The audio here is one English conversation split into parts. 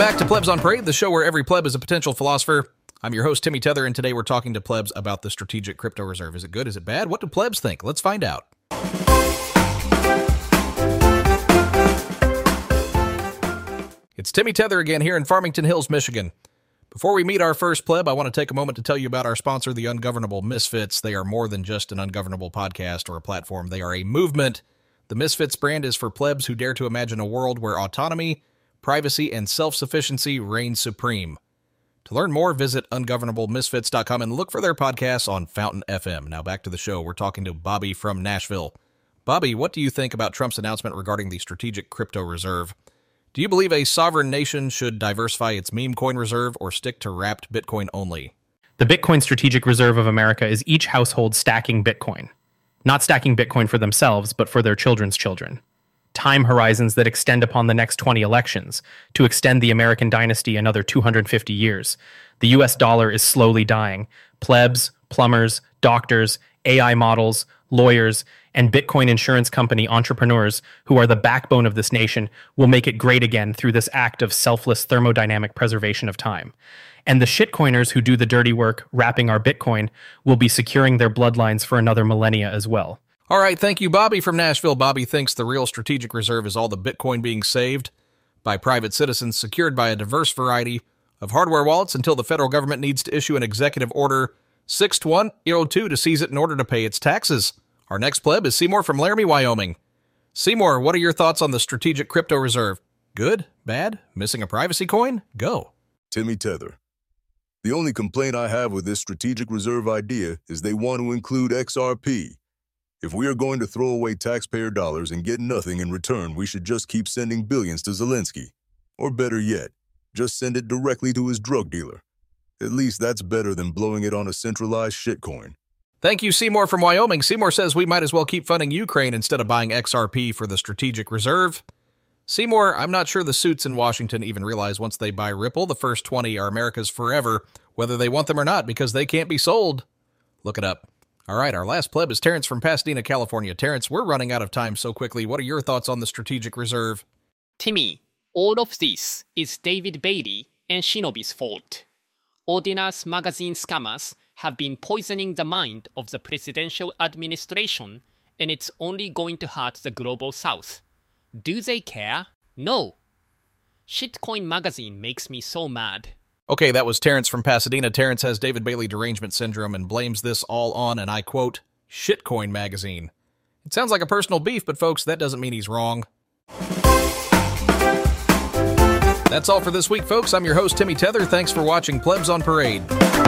back to Plebs on Parade, the show where every pleb is a potential philosopher. I'm your host, Timmy Tether, and today we're talking to plebs about the Strategic Crypto Reserve. Is it good? Is it bad? What do plebs think? Let's find out. It's Timmy Tether again here in Farmington Hills, Michigan. Before we meet our first pleb, I want to take a moment to tell you about our sponsor, the Ungovernable Misfits. They are more than just an ungovernable podcast or a platform. They are a movement. The Misfits brand is for plebs who dare to imagine a world where autonomy, privacy, and self-sufficiency reign supreme. To learn more, visit ungovernablemisfits.com and look for their podcasts on Fountain FM. Now back to the show. We're talking to Bobby from Nashville. Bobby, what do you think about Trump's announcement regarding the Strategic Crypto Reserve? Do you believe a sovereign nation should diversify its meme coin reserve or stick to wrapped Bitcoin only? The Bitcoin Strategic Reserve of America is each household stacking Bitcoin. Not stacking Bitcoin for themselves, but for their children's children. Time horizons that extend upon the next 20 elections to extend the American dynasty another 250 years. The US dollar is slowly dying. Plebs, plumbers, doctors, AI models, lawyers, and Bitcoin insurance company entrepreneurs who are the backbone of this nation will make it great again through this act of selfless thermodynamic preservation of time. And the shitcoiners who do the dirty work wrapping our Bitcoin will be securing their bloodlines for another millennia as well. All right, thank you, Bobby from Nashville. Bobby thinks the real strategic reserve is all the Bitcoin being saved by private citizens, secured by a diverse variety of hardware wallets until the federal government needs to issue an executive order 62102 to seize it in order to pay its taxes. Our next pleb is Seymour from Laramie, Wyoming. Seymour, what are your thoughts on the Strategic Crypto Reserve? Good? Bad? Missing a privacy coin? Go. Timmy Tether. The only complaint I have with this Strategic Reserve idea is they want to include XRP. If we are going to throw away taxpayer dollars and get nothing in return, we should just keep sending billions to Zelensky. Or better yet, just send it directly to his drug dealer. At least that's better than blowing it on a centralized shitcoin. Thank you, Seymour from Wyoming. Seymour says we might as well keep funding Ukraine instead of buying XRP for the Strategic Reserve. Seymour, I'm not sure the suits in Washington even realize once they buy Ripple, the first 20 are America's forever, whether they want them or not, because they can't be sold. Look it up. All right, our last pleb is Terrence from Pasadena, California. Terrence, we're running out of time so quickly. What are your thoughts on the Strategic Reserve? Timmy, all of this is David Bailey and Shinobi's fault. Ordinance magazine scammers have been poisoning the mind of the presidential administration, and it's only going to hurt the global south. Do they care? No. Shitcoin magazine makes me so mad. Okay, that was Terrence from Pasadena. Terrence has David Bailey derangement syndrome and blames this all on, and I quote, Shitcoin magazine. It sounds like a personal beef, but folks, that doesn't mean he's wrong. That's all for this week, folks. I'm your host, Timmy Tether. Thanks for watching Plebs on Parade.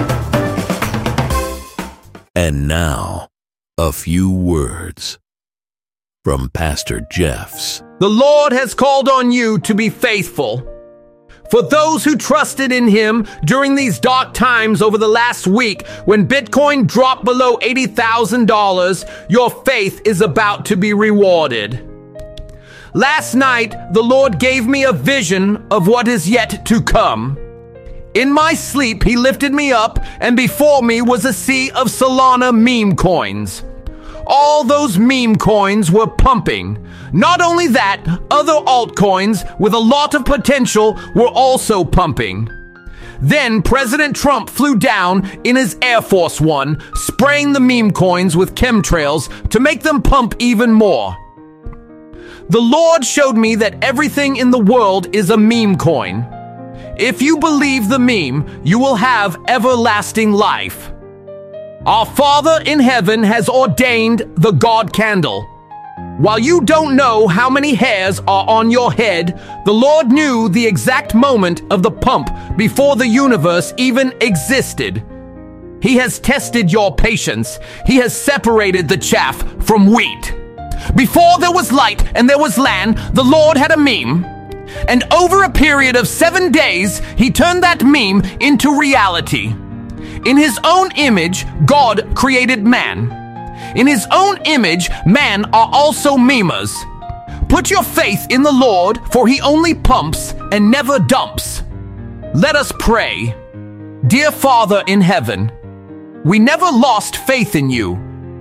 And now, a few words from Pastor Jeffs. The Lord has called on you to be faithful. For those who trusted in Him during these dark times over the last week, when Bitcoin dropped below $80,000, your faith is about to be rewarded. Last night, the Lord gave me a vision of what is yet to come. In my sleep, He lifted me up, and before me was a sea of Solana meme coins. All those meme coins were pumping. Not only that, other altcoins with a lot of potential were also pumping. Then President Trump flew down in his Air Force One, spraying the meme coins with chemtrails to make them pump even more. The Lord showed me that everything in the world is a meme coin. If you believe the meme, you will have everlasting life. Our Father in heaven has ordained the God candle. While you don't know how many hairs are on your head, the Lord knew the exact moment of the pump before the universe even existed. He has tested your patience. He has separated the chaff from wheat. Before there was light and there was land, the Lord had a meme. And over a period of 7 days, He turned that meme into reality. In His own image, God created man. In His own image, man are also memers. Put your faith in the Lord, for He only pumps and never dumps. Let us pray. Dear Father in heaven, we never lost faith in You.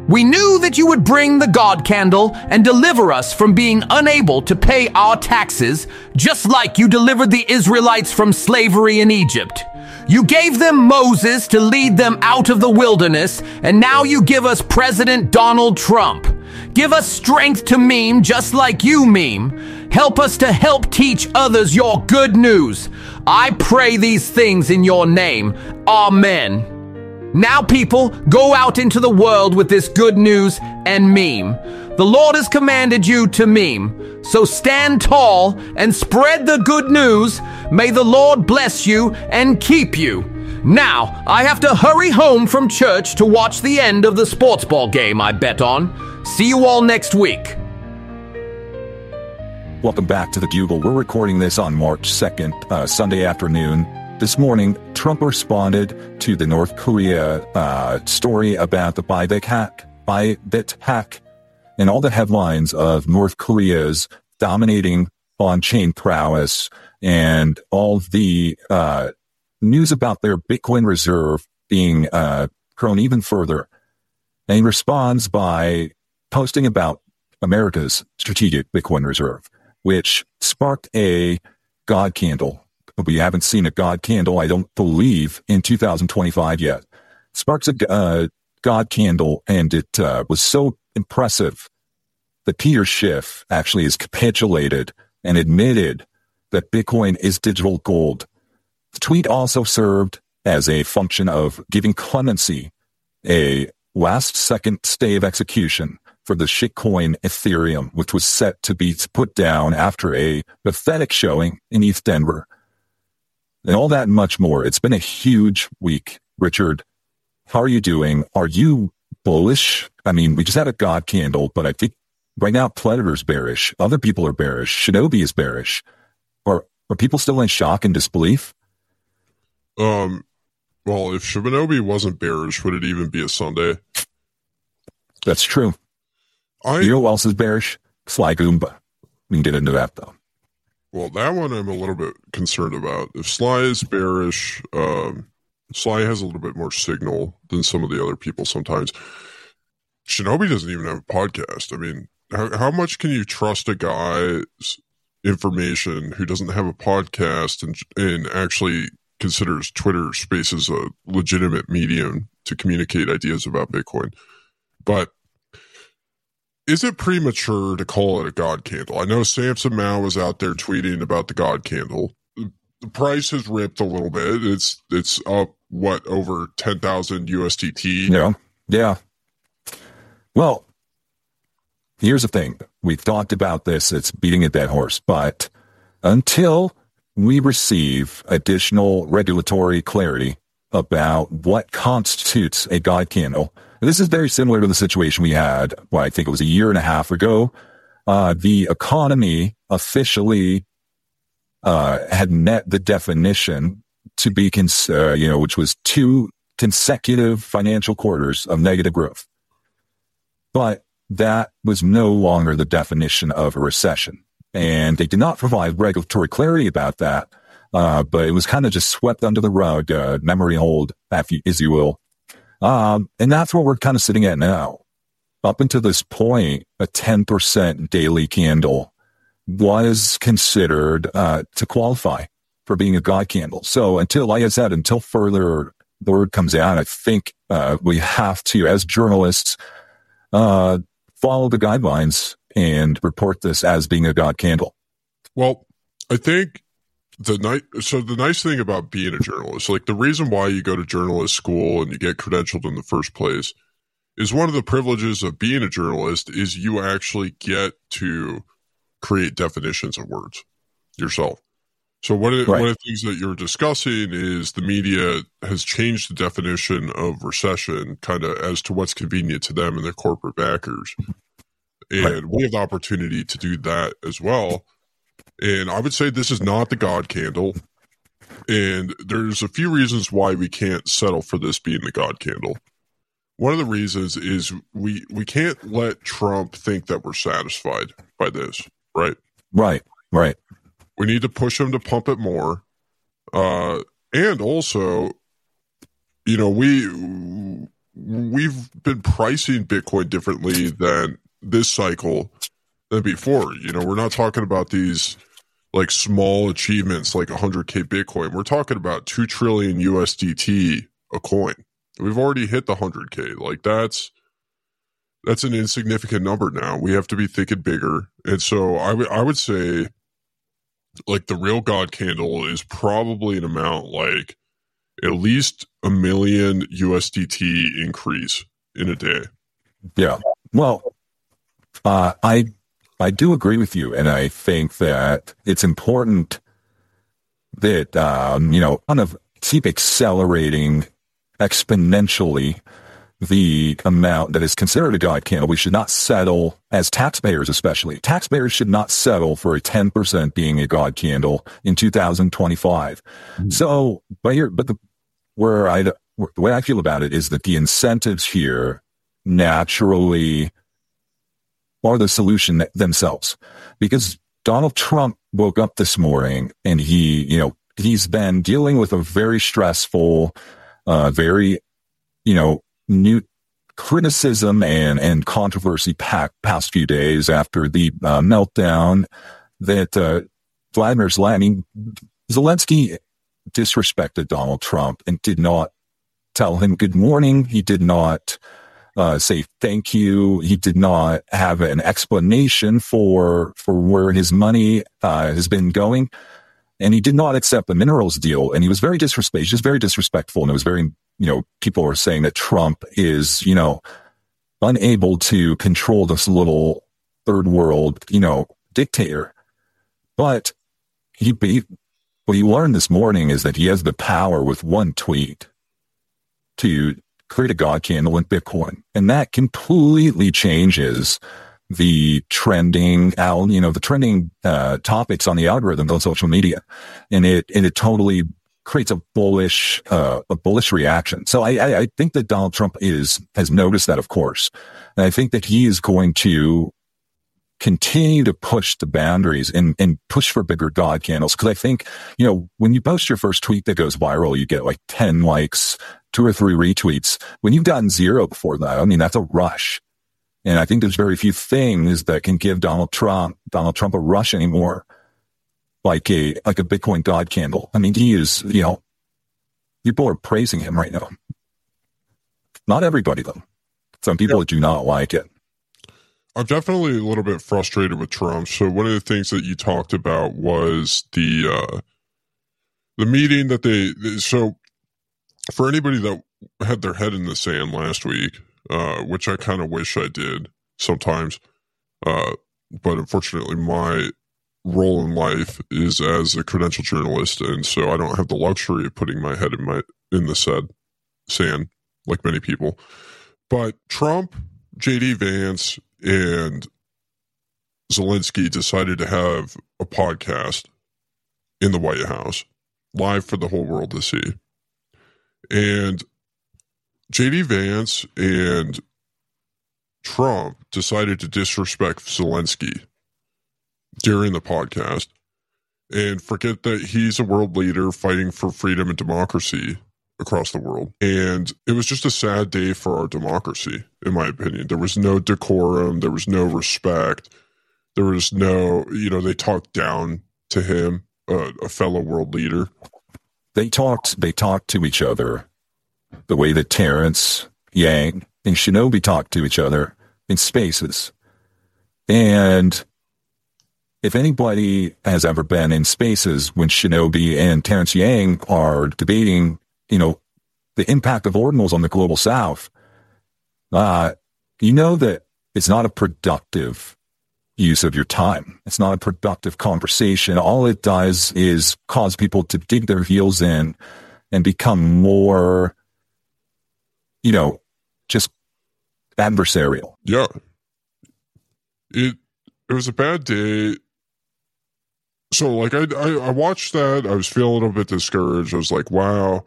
We knew that you would bring the God candle and deliver us from being unable to pay our taxes, just like you delivered the Israelites from slavery in Egypt. You gave them Moses to lead them out of the wilderness, and now you give us President Donald Trump. Give us strength to meme just like you meme. Help us to help teach others your good news. I pray these things in your name. Amen. Now, people, go out into the world with this good news and meme. The Lord has commanded you to meme. So stand tall and spread the good news. May the Lord bless you and keep you. Now, I have to hurry home from church to watch the end of the sports ball game I bet on. See you all next week. Welcome back to The Bugle. We're recording this on March 2nd, Sunday afternoon. This morning, Trump responded to the North Korea story about the Bybit hack, and all the headlines of North Korea's dominating on-chain prowess and all the news about their Bitcoin reserve being grown even further. And he responds by posting about America's strategic Bitcoin reserve, which sparked a God candle. We haven't seen a God candle, I don't believe, in 2025 yet. Sparks a God candle, and it was so impressive that Peter Schiff actually has capitulated and admitted that Bitcoin is digital gold. The tweet also served as a function of giving clemency, a last-second stay of execution for the shitcoin Ethereum, which was set to be put down after a pathetic showing in East Denver. And all that and much more. It's been a huge week. Richard, how are you doing? Are you bullish? I mean, we just had a God candle, but I think right now Predator's bearish. Other people are bearish. Shinobi is bearish. Are people still in shock and disbelief? Well, if Shinobi wasn't bearish, would it even be a Sunday? That's true. You know who else is bearish? Sly Goomba. We can get into that, though. Well, that one I'm a little bit concerned about. If Sly is bearish, Sly has a little bit more signal than some of the other people sometimes. Shinobi doesn't even have a podcast. I mean, how much can you trust a guy's information who doesn't have a podcast and actually considers Twitter Spaces a legitimate medium to communicate ideas about Bitcoin? But is it premature to call it a God candle? I know Samson Mao was out there tweeting about the God candle. The price has ripped a little bit. It's up, over 10,000 USDT? Yeah. Well, here's the thing. We've talked about this. It's beating a dead horse. But until we receive additional regulatory clarity about what constitutes a God candle, this is very similar to the situation we had, I think it was a year and a half ago. The economy officially had met the definition to be, which was 2 consecutive financial quarters of negative growth. But that was no longer the definition of a recession. And they did not provide regulatory clarity about that, but it was kind of just swept under the rug, memory hold, as you will. And that's what we're kind of sitting at now. Up until this point, a 10% daily candle was considered to qualify for being a God candle. So like I said, until further word comes out, I think we have to, as journalists, follow the guidelines and report this as being a God candle. Well, I think the nice thing about being a journalist, like the reason why you go to journalist school and you get credentialed in the first place, is one of the privileges of being a journalist is you actually get to create definitions of words yourself. So one of the things that you're discussing is the media has changed the definition of recession kind of as to what's convenient to them and their corporate backers. And we have the opportunity to do that as well. And I would say this is not the God candle. And there's a few reasons why we can't settle for this being the God candle. One of the reasons is we can't let Trump think that we're satisfied by this, right? Right. We need to push him to pump it more. And also, we've been pricing Bitcoin differently than this cycle than before. You know, we're not talking about these like small achievements like 100K Bitcoin. We're talking about 2 trillion USDT a coin. We've already hit the 100K. Like that's an insignificant number now. We have to be thinking bigger. And so I would say like the real God candle is probably an amount like at least 1 million USDT increase in a day. Yeah. Well, I do agree with you, and I think that it's important that kind of keep accelerating exponentially the amount that is considered a God candle. We should not settle, as taxpayers especially, taxpayers should not settle for a 10% being a God candle in 2025. Mm-hmm. So, the way I feel about it is that the incentives here naturally are the solution themselves. Because Donald Trump woke up this morning and he's been dealing with a very stressful, very, new criticism and controversy past few days after the meltdown that Vladimir Zelensky disrespected Donald Trump and did not tell him good morning. He did not say thank you. He did not have an explanation for where his money has been going. And he did not accept the minerals deal. And he was very disrespectful. Just very disrespectful. And it was very, people were saying that Trump is, unable to control this little third world, dictator. But what he learned this morning is that he has the power with one tweet to create a God candle in Bitcoin. And that completely changes the trending topics on the algorithm on social media. And it totally creates a bullish reaction. So I think that Donald Trump has noticed that, of course. And I think that he is going to continue to push the boundaries and push for bigger God candles. Cause I think, when you post your first tweet that goes viral, you get like 10 likes, 2 or 3 retweets. When you've gotten 0 before that, that's a rush. And I think there's very few things that can give Donald Trump a rush anymore, like a Bitcoin God candle. He is, people are praising him right now. Not everybody though. Some people do not like it. I'm definitely a little bit frustrated with Trump. So one of the things that you talked about was the meeting that so for anybody that had their head in the sand last week, which I kind of wish I did sometimes, but unfortunately my role in life is as a credentialed journalist, and so I don't have the luxury of putting my head in the sand like many people. But Trump, JD Vance, and Zelensky decided to have a podcast in the White House, live for the whole world to see. And JD Vance and Trump decided to disrespect Zelensky during the podcast and forget that he's a world leader fighting for freedom and democracy across the world. And it was just a sad day for our democracy, in my opinion. There was no decorum. There was no respect. There was no, they talked down to him, a fellow world leader. They talked to each other the way that Terrence, Yang, and Shinobi talked to each other in Spaces. And if anybody has ever been in Spaces when Shinobi and Terrence Yang are debating, the impact of ordinals on the global South, that it's not a productive use of your time. It's not a productive conversation. All it does is cause people to dig their heels in and become more, just adversarial. Yeah. It was a bad day. So I watched that. I was feeling a little bit discouraged. I was like, wow,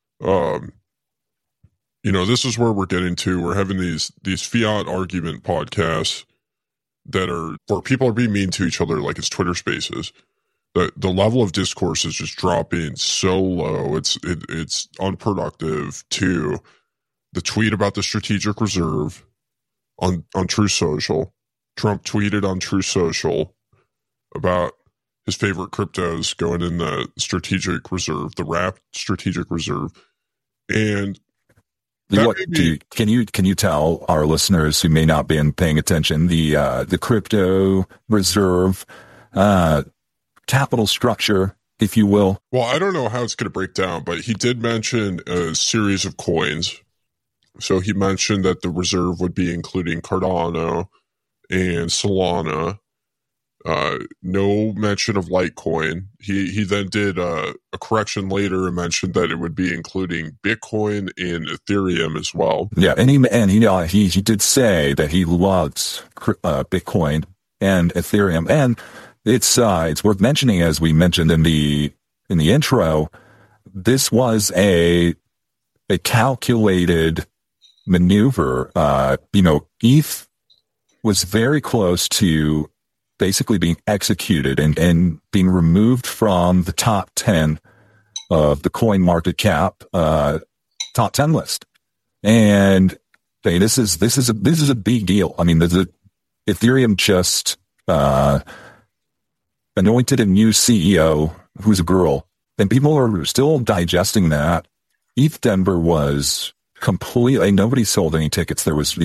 this is where we're getting to. We're having these fiat argument podcasts that are where people are being mean to each other, like it's Twitter Spaces. The level of discourse is just dropping so low. It's unproductive to the tweet about the strategic reserve on True Social. Trump tweeted on True Social about his favorite cryptos going in the strategic reserve, the wrapped strategic reserve. And can you tell our listeners who may not be paying attention the crypto reserve capital structure, if you will? Well, I don't know how it's going to break down, but he did mention a series of coins. So he mentioned that the reserve would be including Cardano and Solana. No mention of Litecoin. He then did a correction later and mentioned that it would be including Bitcoin and Ethereum as well. Yeah, and he did say that he loves Bitcoin and Ethereum, and it's worth mentioning, as we mentioned in the intro, this was a calculated maneuver. ETH was very close to basically being executed and being removed from the top 10 of the coin market cap top 10 list. And this is a big deal. I mean, Ethereum just anointed a new CEO who's a girl, and people are still digesting that. ETH Denver was completely, nobody sold any tickets. It was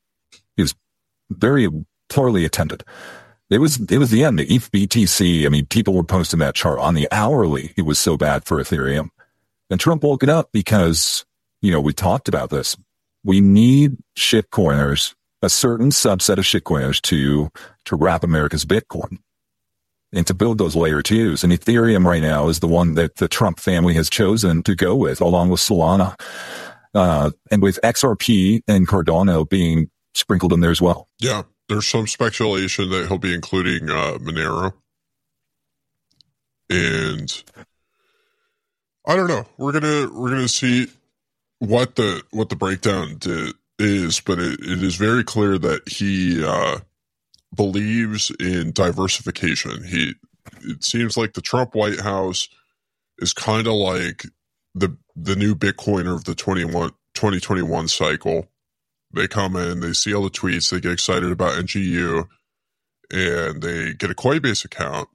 very poorly attended. It was the end. The ETH BTC, I mean, people were posting that chart on the hourly. It was so bad for Ethereum. And Trump woke it up because, we talked about this. We need shitcoiners, a certain subset of shitcoiners to wrap America's Bitcoin and to build those layer twos. And Ethereum right now is the one that the Trump family has chosen to go with, along with Solana, and with XRP and Cardano being sprinkled in there as well. Yeah. There's some speculation that he'll be including Monero. And I don't know. We're gonna see what the breakdown is, but it is very clear that he believes in diversification. It seems like the Trump White House is kind of like the new Bitcoiner of the 2021 cycle. They come in, they see all the tweets, they get excited about NGU, and they get a Coinbase account,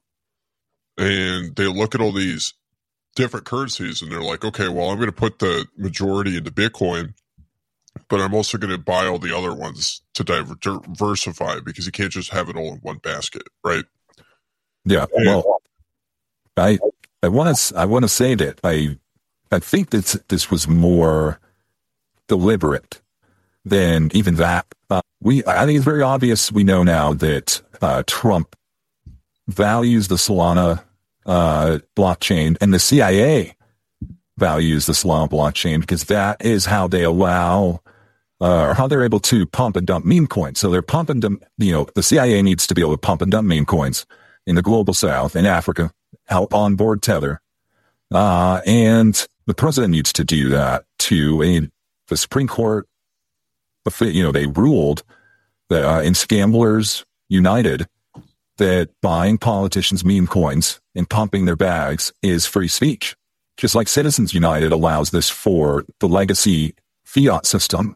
and they look at all these different currencies, and they're like, okay, well, I'm going to put the majority into Bitcoin, but I'm also going to buy all the other ones to diversify, because you can't just have it all in one basket, right? Yeah, well, I want to say that I think that this was more deliberate than even that. I think it's very obvious. We know now that Trump values the Solana blockchain, and the CIA values the Solana blockchain, because that is how they allow, or how they're able to pump and dump meme coins. So they're pumping them. The CIA needs to be able to pump and dump meme coins in the global South, in Africa, out on board Tether, and the president needs to do that too. The Supreme Court, they ruled that in Scamblers United that buying politicians' meme coins and pumping their bags is free speech. Just like Citizens United allows this for the legacy fiat system.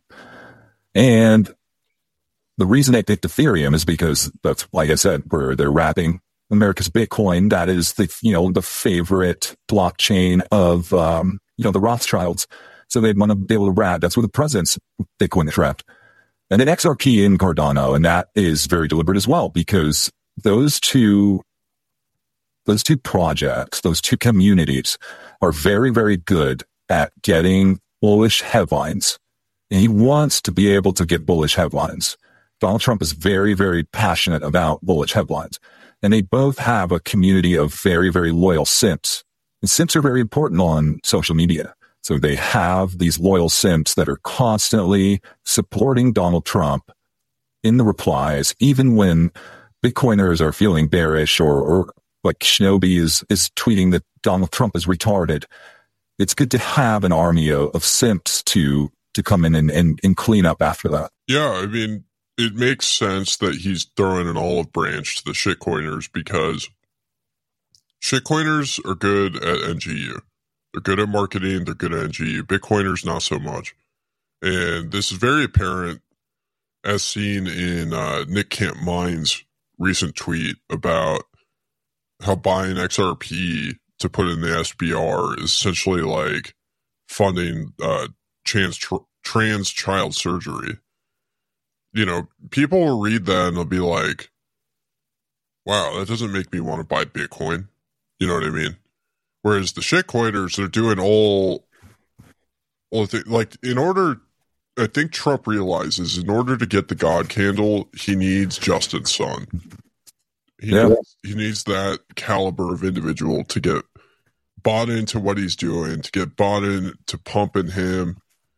And the reason they picked Ethereum is because that's, like I said, where they're wrapping America's Bitcoin. That is the favorite blockchain of, the Rothschilds. So they'd want to be able to wrap. That's where the president's Bitcoin is wrapped. And then XRP and Cardano, and that is very deliberate as well, because those two projects, those two communities are very, very good at getting bullish headlines. And he wants to be able to get bullish headlines. Donald Trump is very, very passionate about bullish headlines. And they both have a community of very, very loyal simps. And simps are very important on social media. So they have these loyal simps that are constantly supporting Donald Trump in the replies, even when Bitcoiners are feeling bearish or like Shinobi is tweeting that Donald Trump is retarded. It's good to have an army of simps to come in and clean up after that. Yeah, I mean, it makes sense that he's throwing an olive branch to the shitcoiners, because shitcoiners are good at NGU. They're good at marketing. They're good at NGU. Bitcoiners, not so much. And this is very apparent as seen in Nick Camp Mine's recent tweet about how buying XRP to put in the SBR is essentially like funding trans child surgery. You know, people will read that and they'll be like, wow, that doesn't make me want to buy Bitcoin. You know what I mean? Whereas the shitcoiners, they're doing all like, in order, I think Trump realizes in order to get the God candle, he needs Justin Sun. He needs that caliber of individual to get bought into what he's doing, to get bought into pumping him.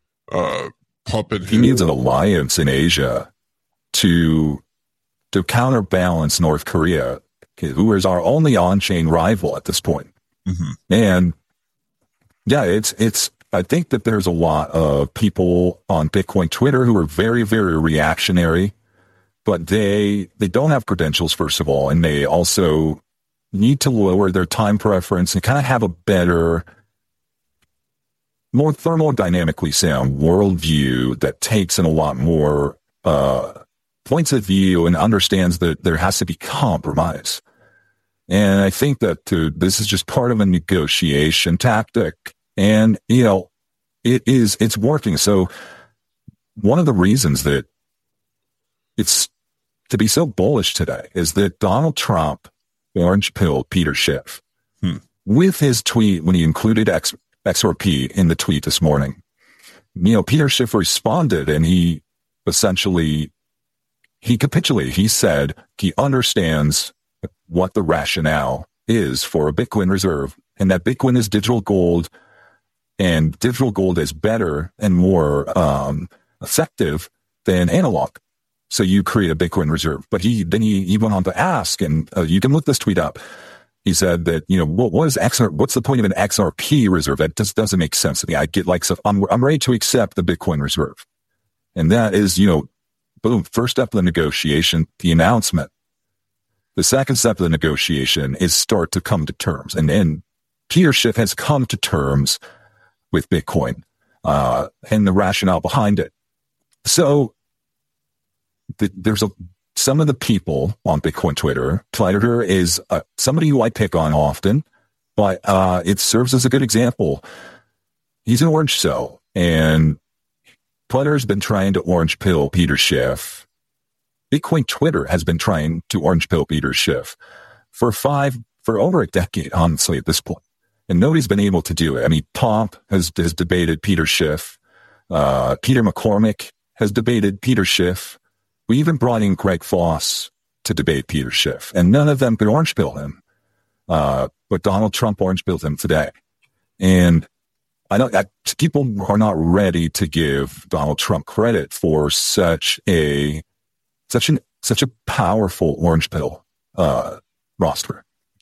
He needs an alliance in Asia to counterbalance North Korea, who is our only on-chain rival at this point. Mm-hmm. And yeah, it's. I think that there's a lot of people on Bitcoin Twitter who are very, very reactionary, but they don't have credentials, first of all, and they also need to lower their time preference and kind of have a better, more thermodynamically sound worldview that takes in a lot more points of view and understands that there has to be compromise. And I think that this is just part of a negotiation tactic. And, you know, it's working. So one of the reasons that it's to be so bullish today is that Donald Trump orange pilled Peter Schiff with his tweet when he included XRP in the tweet this morning. You know, Peter Schiff responded and he capitulated. He said he understands what the rationale is for a Bitcoin reserve and that Bitcoin is digital gold and digital gold is better and more effective than analog. So you create a Bitcoin reserve. But he went on to ask, and you can look this tweet up. He said that, you know, what's the point of an XRP reserve? That just doesn't make sense to me. I get like, so I'm ready to accept the Bitcoin reserve. And that is, you know, boom, first step of the negotiation, the announcement. The second step of the negotiation is start to come to terms. And then Peter Schiff has come to terms with Bitcoin and the rationale behind it. So there's some of the people on Bitcoin Twitter. Twitter is somebody who I pick on often, but it serves as a good example. He's an orange cell, and Twitter has been trying to orange pill Peter Schiff. Bitcoin Twitter has been trying to orange pill Peter Schiff for over a decade, honestly, at this point. And nobody's been able to do it. I mean, Pomp has debated Peter Schiff. Peter McCormick has debated Peter Schiff. We even brought in Greg Foss to debate Peter Schiff, and none of them could orange pill him. But Donald Trump orange pilled him today. And I know people are not ready to give Donald Trump credit for such a powerful orange pill roster.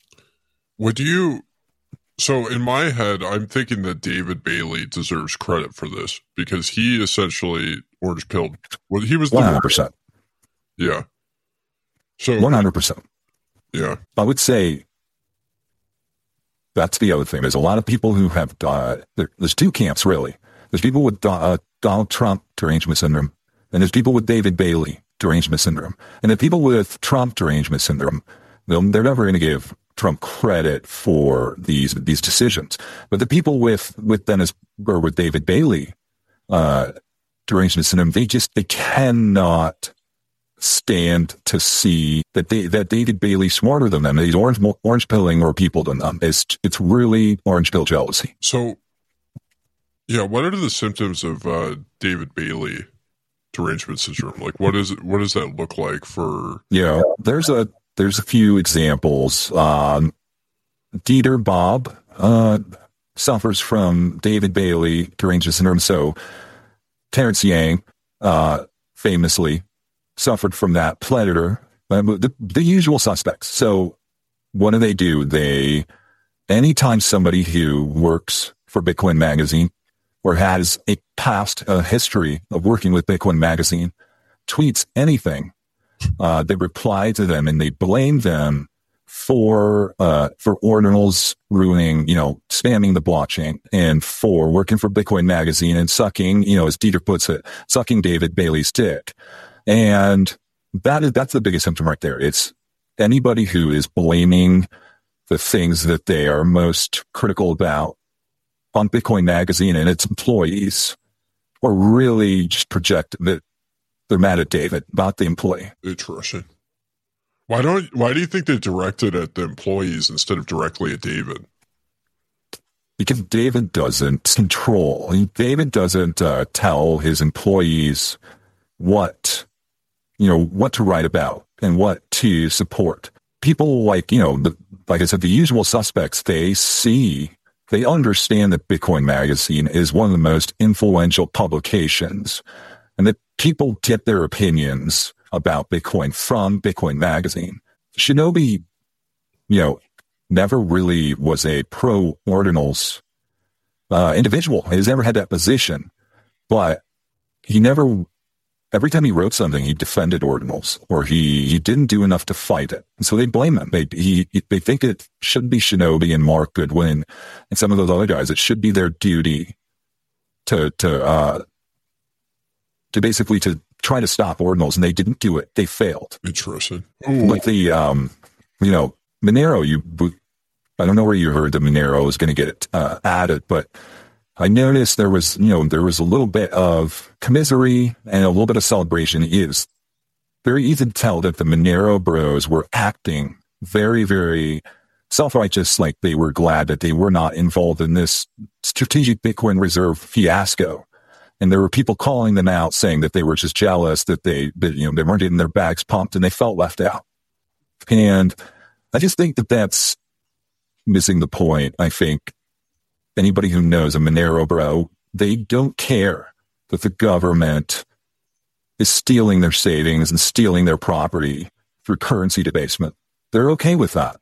So in my head, I'm thinking that David Bailey deserves credit for this because he essentially orange pilled. Well, he was the 100%. Yeah. So 100%. Yeah. I would say that's the other thing. There's a lot of people who have there's two camps really. There's people with Donald Trump derangement syndrome, and there's people with David Bailey derangement syndrome. And the people with Trump derangement syndrome, they're never going to give Trump credit for these decisions. But the people with David Bailey derangement syndrome, they cannot stand to see that David Bailey's smarter than them. He's orange pilling more people than them. It's really orange pill jealousy. So, yeah, what are the symptoms of David Bailey derangement syndrome? Like, what does that look like for? Yeah, there's a few examples. Dieter Bob suffers from David Bailey derangement syndrome. So Terrence Yang famously suffered from that. Predator, the usual suspects. So what do? Anytime somebody who works for Bitcoin Magazine or has a past history of working with Bitcoin Magazine tweets anything, they reply to them and they blame them for ordinals ruining, spamming the blockchain, and 4, working for Bitcoin Magazine and sucking, as Dieter puts it, sucking David Bailey's dick. And that's the biggest symptom right there. It's anybody who is blaming the things that they are most critical about on Bitcoin Magazine and its employees, or really just project that they're mad at David, not the employee. Interesting. Why do you think they directed at the employees instead of directly at David? Because David doesn't control. David doesn't tell his employees what to write about and what to support. People like I said, the usual suspects, they understand that Bitcoin Magazine is one of the most influential publications, and that people get their opinions about Bitcoin from Bitcoin Magazine. Shinobi, never really was a pro-ordinals individual. He's never had that position, but every time he wrote something, he defended ordinals, or he didn't do enough to fight it. And so they blame him. They think it should be Shinobi and Mark Goodwin and some of those other guys. It should be their duty to basically to try to stop ordinals, and they didn't do it. They failed. Interesting. Like the, Monero, I don't know where you heard that Monero was going to get added, but I noticed there was a little bit of commisery and a little bit of celebration. It is very easy to tell that the Monero bros were acting very, very self-righteous, like they were glad that they were not involved in this strategic Bitcoin reserve fiasco. And there were people calling them out, saying that they were just jealous, that they weren't getting their bags pumped and they felt left out. And I just think that that's missing the point. I think anybody who knows a Monero bro, they don't care that the government is stealing their savings and stealing their property through currency debasement. They're okay with that.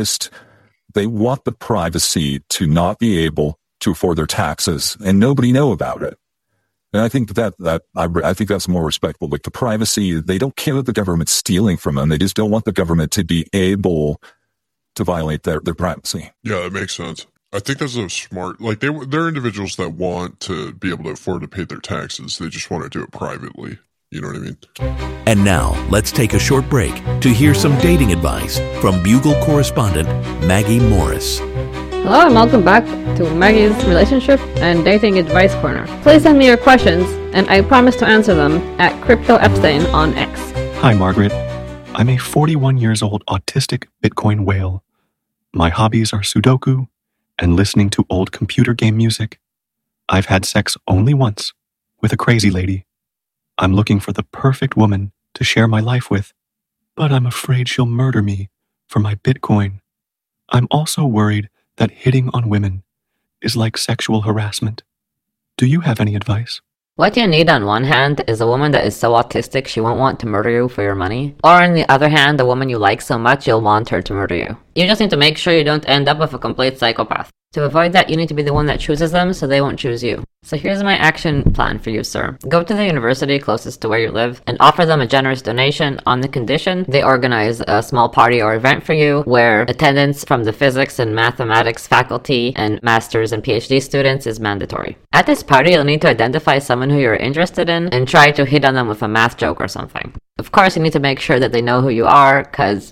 They want the privacy to not be able to afford their taxes and nobody know about it. And I think I think that's more respectful. Like the privacy, they don't care that the government's stealing from them. They just don't want the government to be able to violate their privacy. Yeah, that makes sense. I think that's a smart, like they're individuals that want to be able to afford to pay their taxes. They just want to do it privately. You know what I mean? And now let's take a short break to hear some dating advice from Bugle correspondent Maggie Morris. Hello and welcome back to Maggie's Relationship and Dating Advice Corner. Please send me your questions and I promise to answer them at Crypto Epstein on X. Hi Margaret. I'm a 41 years old autistic Bitcoin whale. My hobbies are Sudoku and listening to old computer game music. I've had sex only once with a crazy lady. I'm looking for the perfect woman to share my life with, but I'm afraid she'll murder me for my Bitcoin. I'm also worried that hitting on women is like sexual harassment. Do you have any advice? What you need on one hand is a woman that is so autistic she won't want to murder you for your money. Or on the other hand, a woman you like so much you'll want her to murder you. You just need to make sure you don't end up with a complete psychopath. To avoid that, you need to be the one that chooses them so they won't choose you. So here's my action plan for you, sir. Go to the university closest to where you live and offer them a generous donation on the condition they organize a small party or event for you where attendance from the physics and mathematics faculty and master's and PhD students is mandatory. At this party, you'll need to identify someone who you're interested in and try to hit on them with a math joke or something. Of course, you need to make sure that they know who you are, cause,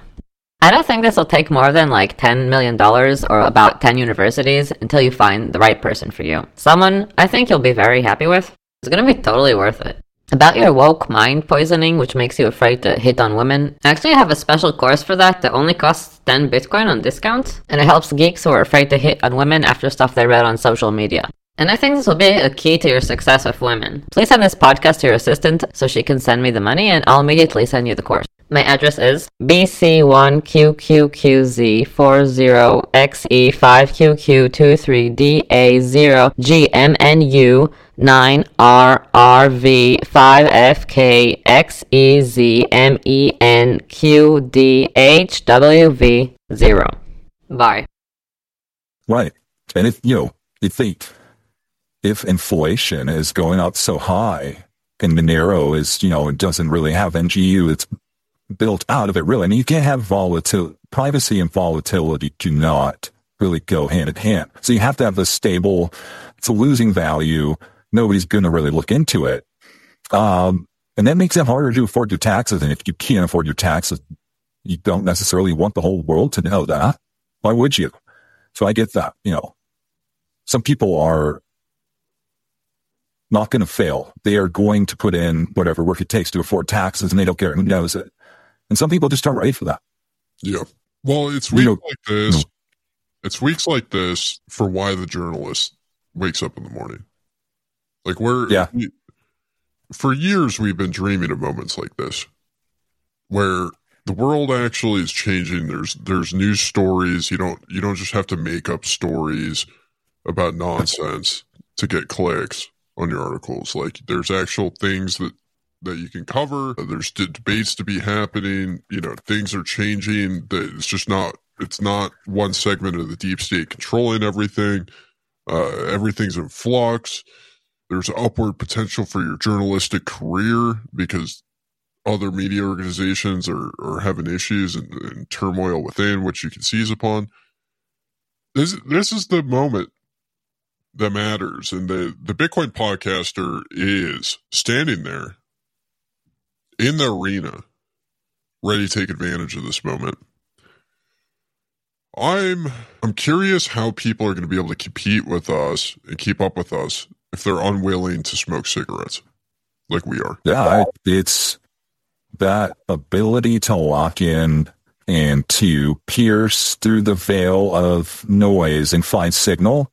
I don't think this will take more than like $10 million or about 10 universities until you find the right person for you. Someone I think you'll be very happy with. It's gonna be totally worth it. About your woke mind poisoning, which makes you afraid to hit on women, I actually have a special course for that only costs 10 Bitcoin on discount, and it helps geeks who are afraid to hit on women after stuff they read on social media. And I think this will be a key to your success with women. Please send this podcast to your assistant so she can send me the money and I'll immediately send you the course. My address is BC1QQQ23DA0GMNU9RRV5FKXEZMENQDHWV0. Bye. Right. And if inflation is going up so high and Monero is, doesn't really have NGU, it's built out of it, really. I mean, you can't have volatility. Privacy and volatility do not really go hand in hand. So you have to have a stable, it's a losing value. Nobody's going to really look into it. And that makes it harder to afford your taxes. And if you can't afford your taxes, you don't necessarily want the whole world to know that. Why would you? So I get that, some people are not going to fail. They are going to put in whatever work it takes to afford taxes, and they don't care who knows it. And some people just aren't ready for that. Yeah. Well, it's weeks like this. It's weeks like this for why the journalist wakes up in the morning. Like for years we've been dreaming of moments like this, where the world actually is changing. There's news stories. You don't just have to make up stories about nonsense to get clicks on your articles. Like, there's actual things that you can cover. There's debates to be happening. Things are changing. That it's not one segment of the deep state controlling everything. Everything's in flux. There's upward potential for your journalistic career because other media organizations are having issues and turmoil within, which you can seize upon. This is the moment that matters. And the Bitcoin podcaster is standing there in the arena, ready to take advantage of this moment. I'm curious how people are going to be able to compete with us and keep up with us if they're unwilling to smoke cigarettes like we are. Yeah, it's that ability to lock in and to pierce through the veil of noise and find signal.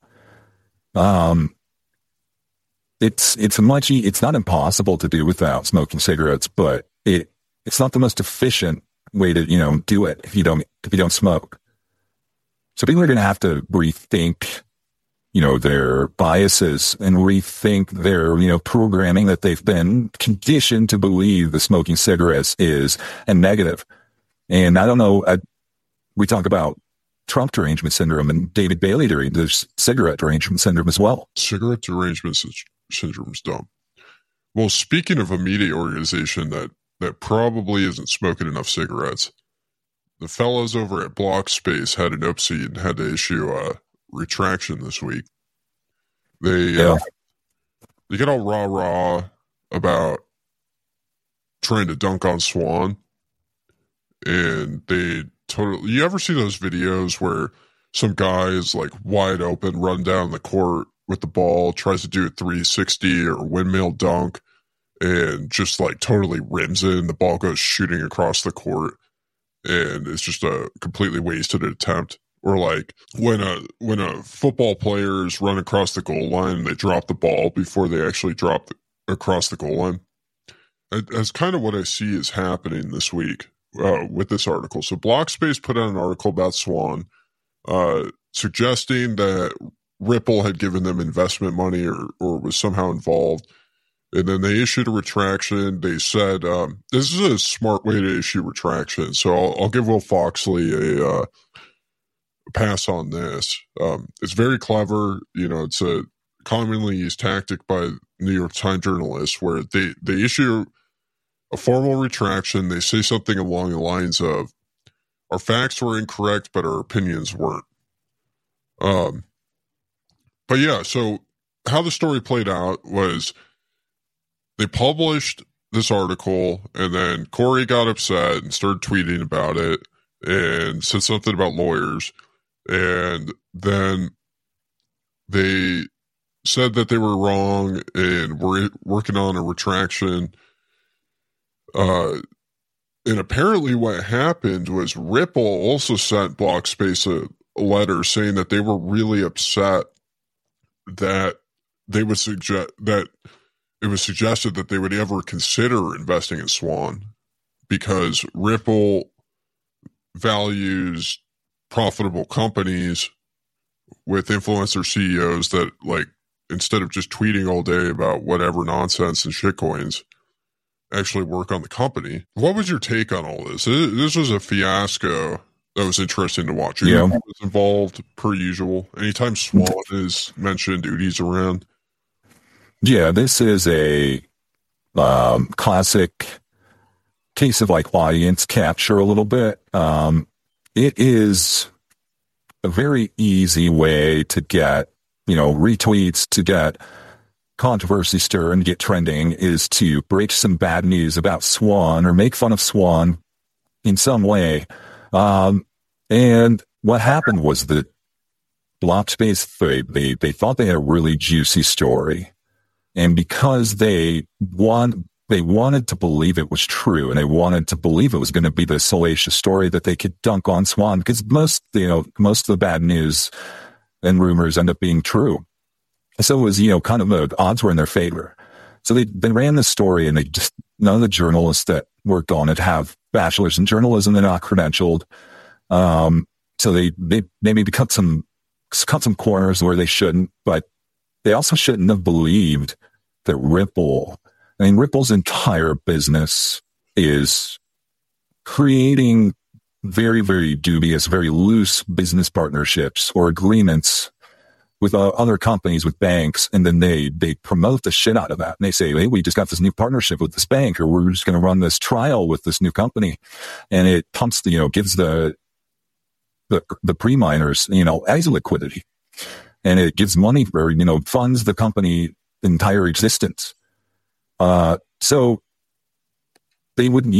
It's not impossible to do without smoking cigarettes, but it's not the most efficient way to, do it if you don't smoke. So people are going to have to rethink, their biases and rethink their, programming that they've been conditioned to believe the smoking cigarettes is a negative. And I don't know, we talk about Trump derangement syndrome and David Bailey there's cigarette derangement syndrome as well. Cigarette derangement syndrome is dumb. Well, speaking of a media organization that probably isn't smoking enough cigarettes, the fellows over at Blockspace had an oopsie and had to issue a retraction this week. They get all rah-rah about trying to dunk on Swan, and you ever see those videos where some guy is like wide open, run down the court with the ball, tries to do a 360 or windmill dunk, and just like totally rims it, and the ball goes shooting across the court, and it's just a completely wasted attempt. Or like when a football player is run across the goal line and they drop the ball before they actually drop across the goal line. That's kind of what I see is happening this week with this article. So Blockspace put out an article about Swan, suggesting that Ripple had given them investment money or was somehow involved. And then they issued a retraction. They said, this is a smart way to issue retraction. So I'll give Will Foxley a pass on this. It's very clever. It's a commonly used tactic by New York Times journalists where they issue a formal retraction. They say something along the lines of, our facts were incorrect, but our opinions weren't. But yeah, so how the story played out was they published this article, and then Corey got upset and started tweeting about it and said something about lawyers. And then they said that they were wrong and were working on a retraction. And apparently what happened was Ripple also sent Blockspace a letter saying that they were really upset that they would suggest that it was suggested that they would ever consider investing in Swan because Ripple values profitable companies with influencer CEOs that, like, instead of just tweeting all day about whatever nonsense and shitcoins, actually work on the company. What was your take on all this? This was a fiasco that was interesting to watch. Udi was involved, per usual. Anytime Swan is mentioned, Udi's around. Yeah, this is a classic case of like audience capture a little bit. It is a very easy way to get, retweets, to get controversy stir and get trending, is to break some bad news about Swan or make fun of Swan in some way. And what happened was that Blockspace, they thought they had a really juicy story. And because they wanted to believe it was true, and they wanted to believe it was going to be the salacious story that they could dunk on Swan, because most of the bad news and rumors end up being true. So it was, kind of the odds were in their favor. So they ran this story, and none of the journalists that worked on it have bachelors in journalism. They're not credentialed. So they maybe cut some corners where they shouldn't, but they also shouldn't have believed that Ripple's entire business is creating very, very dubious, very loose business partnerships or agreements with other companies, with banks, and then they promote the shit out of that. And they say, hey, we just got this new partnership with this bank, or we're just going to run this trial with this new company. And it pumps gives the pre-miners, as liquidity. And it gives money for, funds the company entire existence. So they would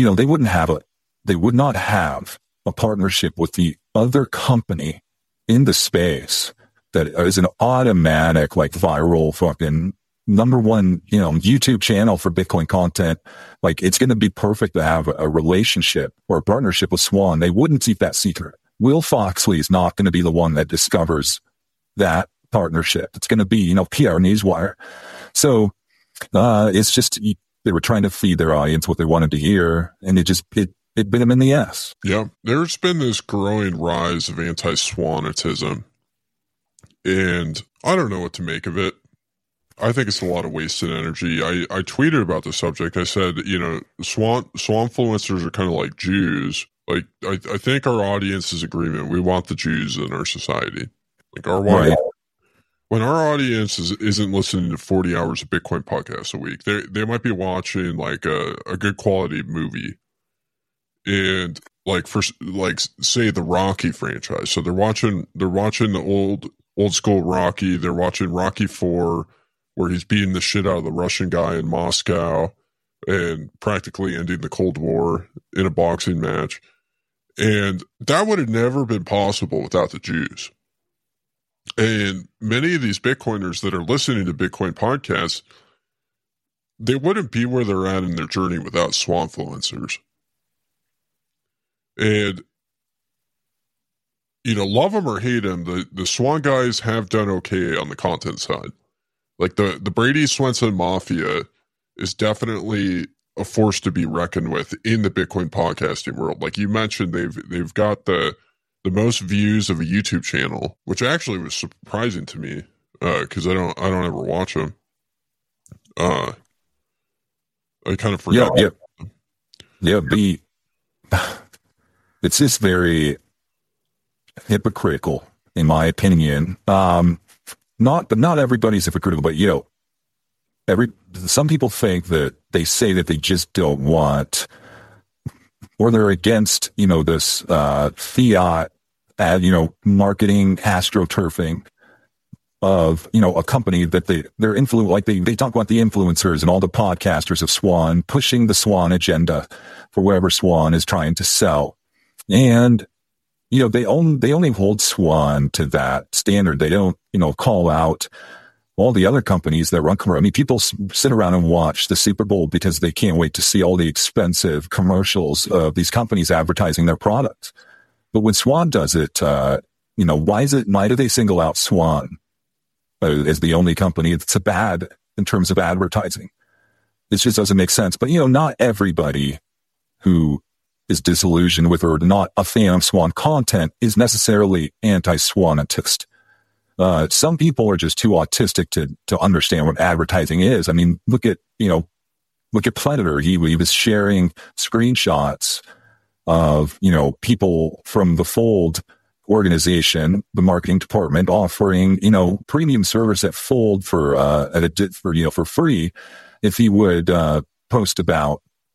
not have a partnership with the other company in the space that is an automatic, like, viral fucking number one, YouTube channel for Bitcoin content. Like, it's going to be perfect to have a relationship or a partnership with Swan. They wouldn't keep that secret. Will Foxley is not going to be the one that discovers that partnership. It's going to be, PR Newswire. So, it's just, they were trying to feed their audience what they wanted to hear, and it bit them in the ass. Yeah. There's been this growing rise of anti-Swanitism, and I don't know what to make of it. I think it's a lot of wasted energy. I tweeted about the subject. I said, Swanfluencers are kind of like Jews. Like, I think our audience is agreement. We want the Jews in our society. Like, when our audience isn't listening to 40 hours of Bitcoin podcasts a week, they might be watching like a good quality movie. And like, say the Rocky franchise. So they're watching the old school Rocky. They're watching Rocky 4, where he's beating the shit out of the Russian guy in Moscow and practically ending the Cold War in a boxing match. And that would have never been possible without the Jews. And many of these Bitcoiners that are listening to Bitcoin podcasts, they wouldn't be where they're at in their journey without Swanfluencers. And, love them or hate them, the Swan guys have done okay on the content side. Like, the Brady Swenson Mafia is definitely a force to be reckoned with in the Bitcoin podcasting world. Like you mentioned, they've got the most views of a YouTube channel, which actually was surprising to me, because I don't ever watch them. I kind of forgot. Yeah. It's just very hypocritical, in my opinion. Not everybody's hypocritical, but some people think that they say that they just don't want, or they're against, this fiat, marketing, astroturfing of, a company that they're influenced, like they talk about the influencers and all the podcasters of Swan pushing the Swan agenda for whatever Swan is trying to sell. And, they only hold Swan to that standard. They don't, call out all the other companies that run commercials. I mean, people sit around and watch the Super Bowl because they can't wait to see all the expensive commercials of these companies advertising their products. But when Swan does it, why do they single out Swan as the only company that's bad in terms of advertising? It just doesn't make sense. But, not everybody who is disillusioned with or not a fan of Swan content is necessarily anti-Swanitist. Some people are just too autistic to understand what advertising is. I mean, look at Predator. He was sharing screenshots of, people from the Fold organization, the marketing department, offering, premium service at Fold for free if he would post about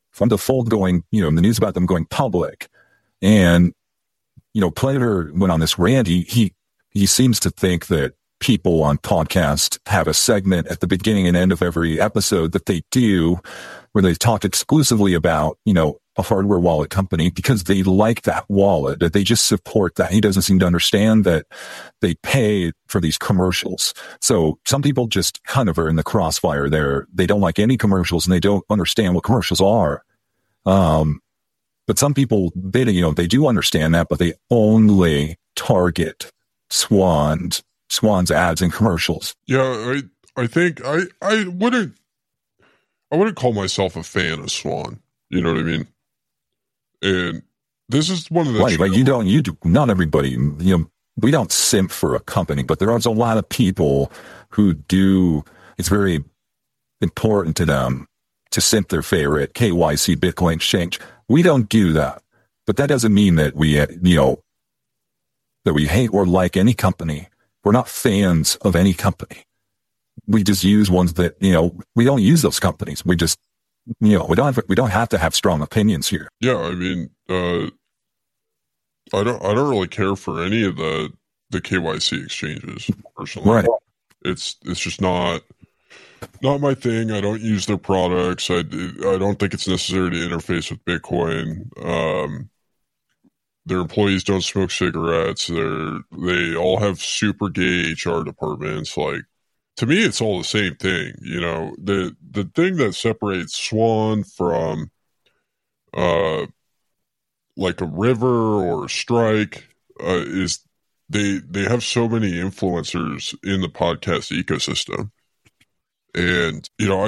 from the fold going, the news about them going public. And, Plater went on this rant. He seems to think that people on podcasts have a segment at the beginning and end of every episode that they do where they talk exclusively about, a hardware wallet company because they like that wallet, that they just support that. He doesn't seem to understand that they pay for these commercials. So some people just kind of are in the crossfire there. They don't like any commercials and they don't understand what commercials are. But some people, they do understand that, but they only target Swan's ads and commercials. Yeah, I think I wouldn't call myself a fan of Swan. You know what I mean? And this is one of the not everybody, we don't simp for a company, but there are a lot of people who do. It's very important to them to simp their favorite KYC Bitcoin exchange. We don't do that, but that doesn't mean that we, that we hate or like any company. We're not fans of any company. We just use ones that, we don't use those companies. We just, we don't have to have strong opinions here. Yeah. I mean, I don't really care for any of the KYC exchanges personally. Right. It's just not my thing. I don't use their products. I don't think it's necessary to interface with Bitcoin. Their employees don't smoke cigarettes. They all have super gay HR departments. Like, to me, it's all the same thing. The thing that separates Swan from, like a River or a Strike, is they have so many influencers in the podcast ecosystem. And,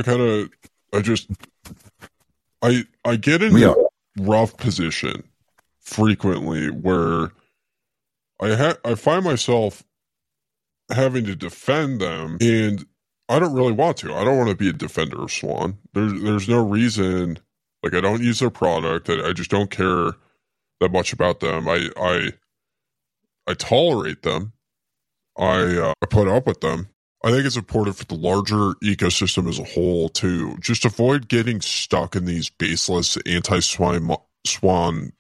I get in a rough position frequently where I find myself having to defend them, and I don't really want to. I don't want to be a defender of Swan. There's no reason. Like, I don't use their product. I just don't care that much about them. I tolerate them. I put up with them. I think it's important for the larger ecosystem as a whole to just avoid getting stuck in these baseless anti-Swan-matic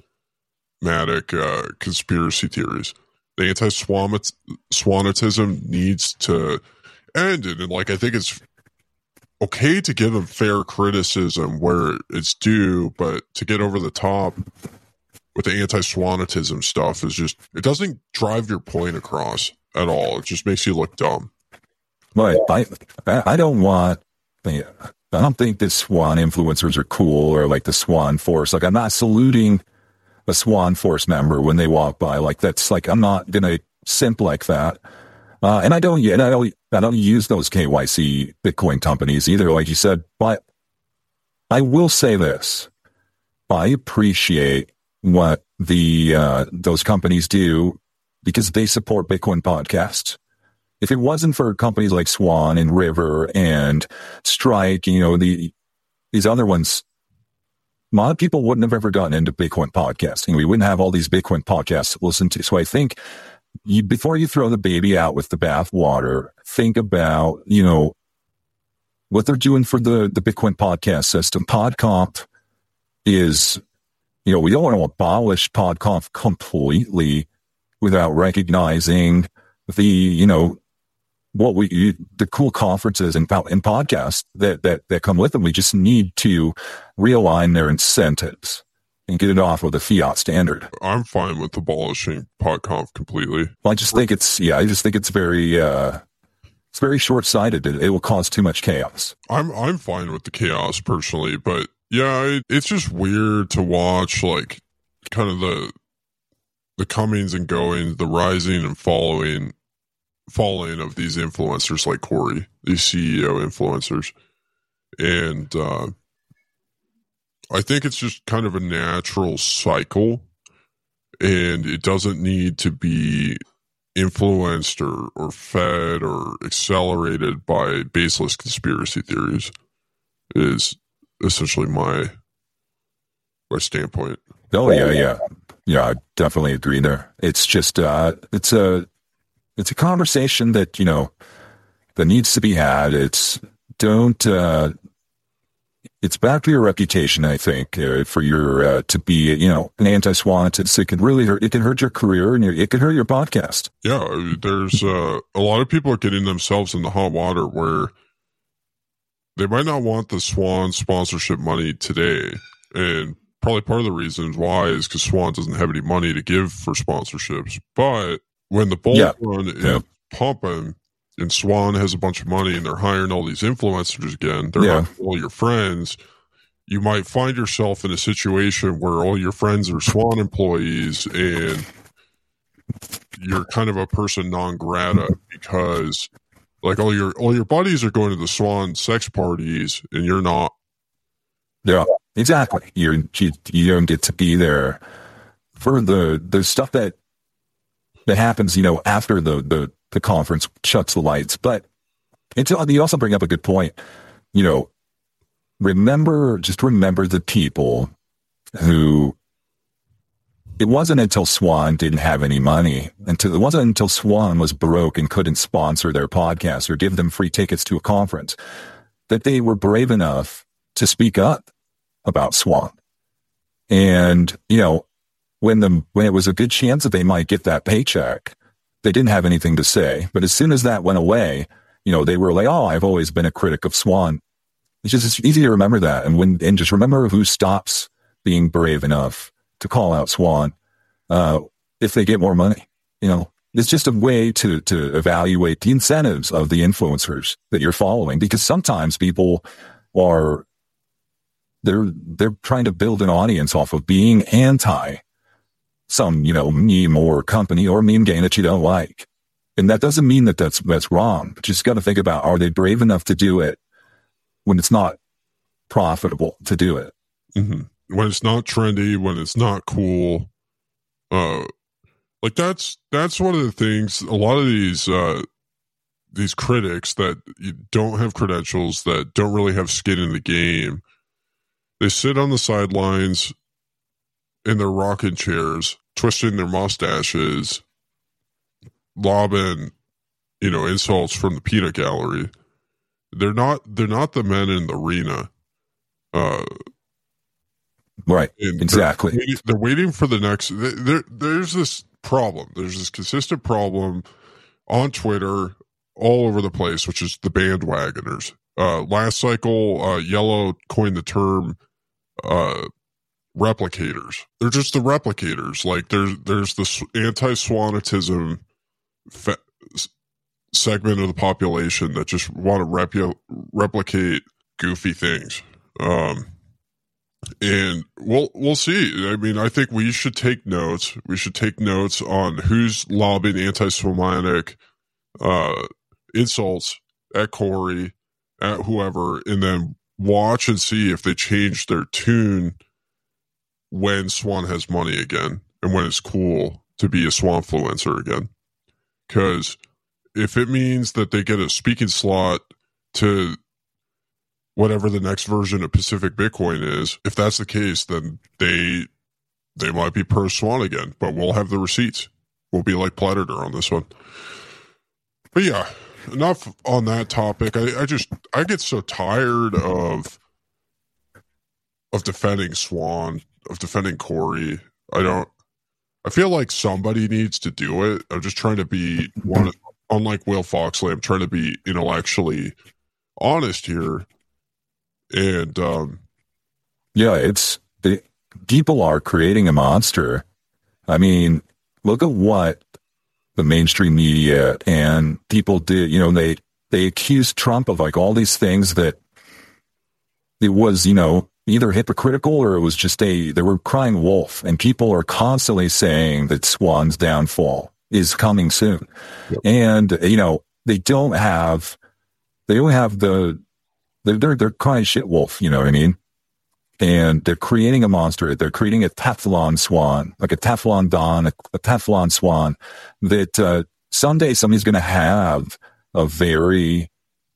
conspiracy theories. The anti-Swanitism needs to end, and I think it's okay to give them fair criticism where it's due, but to get over the top with the anti-Swanitism stuff it doesn't drive your point across at all. It just makes you look dumb. Right. I don't think the Swan influencers are cool or like the Swan Force. Like, I'm not saluting a Swan Force member when they walk by. Like, that's like, I'm not gonna simp like that. And I don't use those KYC Bitcoin companies either, like you said. But I will say this: I appreciate what those companies do because they support Bitcoin podcasts. If it wasn't for companies like Swan and River and Strike, these other ones, a lot of people wouldn't have ever gotten into Bitcoin podcasting. We wouldn't have all these Bitcoin podcasts to listen to. So I think before you throw the baby out with the bathwater, think about, what they're doing for the Bitcoin podcast system. PodConf is, we don't want to abolish PodConf completely without recognizing the cool conferences and podcasts that come with them. We just need to realign their incentives and get it off with a fiat standard. I'm fine with abolishing PodConf completely. I just think it's very, it's very short-sighted. It will cause too much chaos. I'm fine with the chaos personally, but yeah, it's just weird to watch, like, kind of the comings and goings, the rising and falling of these influencers like Corey, these CEO influencers. And I think it's just kind of a natural cycle, and it doesn't need to be influenced or fed or accelerated by baseless conspiracy theories, is essentially my standpoint. Oh, yeah, I definitely agree there. It's just, it's a conversation that, that needs to be had. it's bad for your reputation, I think, for your to be, an anti-SWAN. It can really hurt. It can hurt your career, and it can hurt your podcast. Yeah, there's a lot of people are getting themselves in the hot water where they might not want the SWAN sponsorship money today, and probably part of the reasons why is because SWAN doesn't have any money to give for sponsorships. But when the bull run is pumping, and SWAN has a bunch of money and they're hiring all these influencers again, they're not all your friends, you might find yourself in a situation where all your friends are SWAN employees and you're kind of a person non grata because like all your buddies are going to the SWAN sex parties and you're not. Yeah, exactly. You don't get to be there for the stuff that happens, after the conference shuts the lights. But you also bring up a good point. Remember the people who, it wasn't until SWAN didn't have any money, it wasn't until SWAN was broke and couldn't sponsor their podcast or give them free tickets to a conference that they were brave enough to speak up about SWAN. And, when it was a good chance that they might get that paycheck, they didn't have anything to say. But as soon as that went away, they were like, oh, I've always been a critic of SWAN. It's easy to remember that. And just remember who stops being brave enough to call out SWAN if they get more money. It's just a way to evaluate the incentives of the influencers that you're following, because sometimes people they're trying to build an audience off of being anti some, meme or company or meme game that you don't like. And that doesn't mean that that's wrong. But you just got to think about, are they brave enough to do it when it's not profitable to do it? Mm-hmm. When it's not trendy, when it's not cool. Like that's one of the things, a lot of these critics that don't have credentials, that don't really have skin in the game, they sit on the sidelines in their rocking chairs, twisting their mustaches, lobbing, insults from the peanut gallery. They're not the men in the arena. Right. Exactly. They're waiting for the next. There's this problem. There's this consistent problem on Twitter all over the place, which is the bandwagoners. Last cycle, Yellow coined the term replicators. They're just the replicators. Like there's this anti-Swanitism segment of the population that just want to replicate goofy things. And we'll see. I mean, I think we should take notes. We should take notes on who's lobbing anti-Semitic insults at Corey, at whoever, and then watch and see if they change their tune when SWAN has money again and when it's cool to be a SWANfluencer again. Because if it means that they get a speaking slot to whatever the next version of Pacific Bitcoin is, if that's the case, then they might be pro SWAN again, but we'll have the receipts. We'll be like Predator on this one. But yeah, enough on that topic. I get so tired of defending SWAN, of defending Corey. I feel like somebody needs to do it. I'm just trying to be unlike Will Foxley, I'm trying to be intellectually honest here. And people are creating a monster. I mean, look at what the mainstream media and people did. They accused Trump of like all these things that it was, either hypocritical or it was just they were crying wolf, and people are constantly saying that SWAN's downfall is coming soon. Yep. And, they're crying shit wolf, you know what I mean? And they're creating a monster. They're creating a Teflon SWAN, like a Teflon Don, a Teflon SWAN that, someday somebody's going to have a very,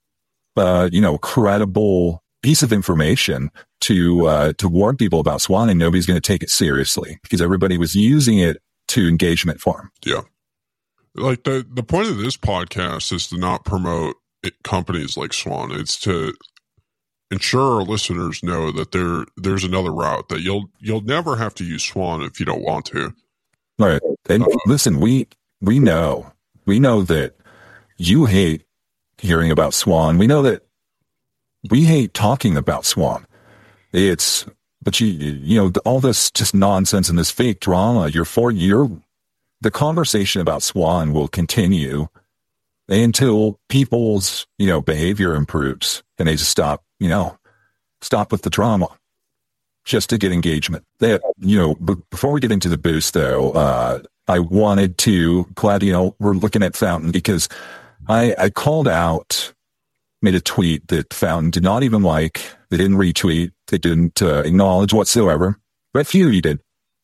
credible piece of information to warn people about SWAN, and nobody's going to take it seriously because everybody was using it to engagement farm. Yeah. Like the point of this podcast is to not promote companies like SWAN. It's to ensure our listeners know that there's another route, that you'll never have to use Swan if you don't want to. All right. And listen, we know that you hate hearing about Swan. We know that we hate talking about Swan. But you know, all this just nonsense and this fake drama, the conversation about Swan will continue until people's, you know, behavior improves and they just stop with the drama just to get engagement. Before we get into the boost though, I wanted to, glad, you know, we're looking at Fountain because I called out, made a tweet that Fountain did not even like. They didn't retweet. They didn't acknowledge whatsoever. But few did.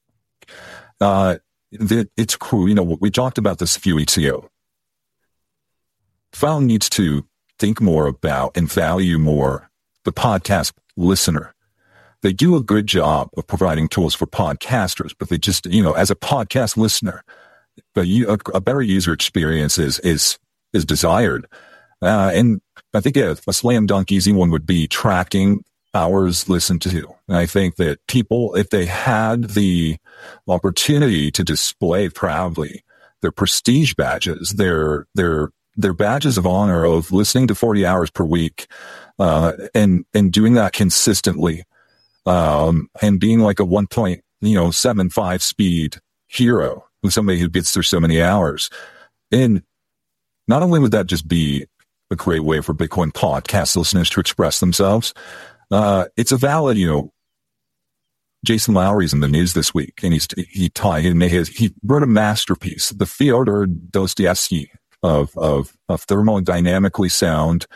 It's cool. You know, we talked about this a few weeks ago. Fountain needs to think more about and value more the podcast listener. They do a good job of providing tools for podcasters, but they just, you know, as a podcast listener, a better user experience is desired. And I think a slam dunk easy one would be tracking hours listened to. And I think that people, if they had the opportunity to display proudly their prestige badges, their badges of honor of listening to 40 hours per week, and doing that consistently, and being like a 1.75 speed hero, who's somebody who gets through so many hours. And not only would that just be a great way for Bitcoin podcast listeners to express themselves, it's a valid, you know, Jason Lowry's in the news this week, and he wrote a masterpiece, the Fyodor Dostoevsky of thermodynamically sound,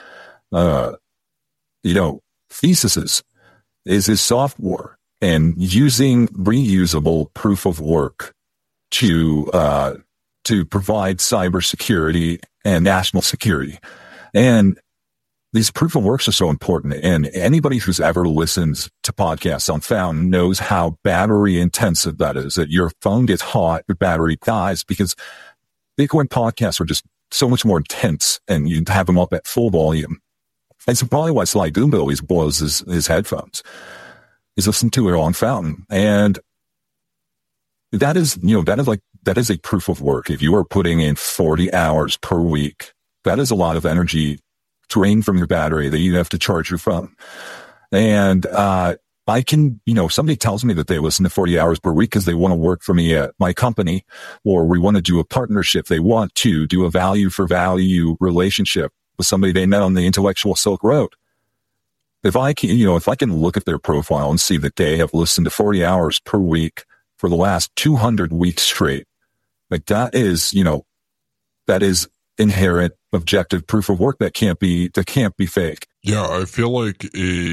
theses, is his software and using reusable proof of work to provide cybersecurity and national security. And these proof of works are so important. And anybody who's ever listened to podcasts on Fountain knows how battery intensive that is, that your phone gets hot, your battery dies, because Bitcoin podcasts are just so much more intense and you have them up at full volume. And so probably why Sly Goomba always blows his headphones is listen to it on Fountain. And that is a proof of work. If you are putting in 40 hours per week, that is a lot of energy drained from your battery that you have to charge your phone. And, I can, you know, somebody tells me that they listen to 40 hours per week because they want to work for me at my company, or we want to do a partnership. They want to do a value for value relationship with somebody they met on the intellectual Silk Road. If I can look at their profile and see that they have listened to 40 hours per week for the last 200 weeks straight, like that is inherent objective proof of work that can't be fake. Yeah, I feel like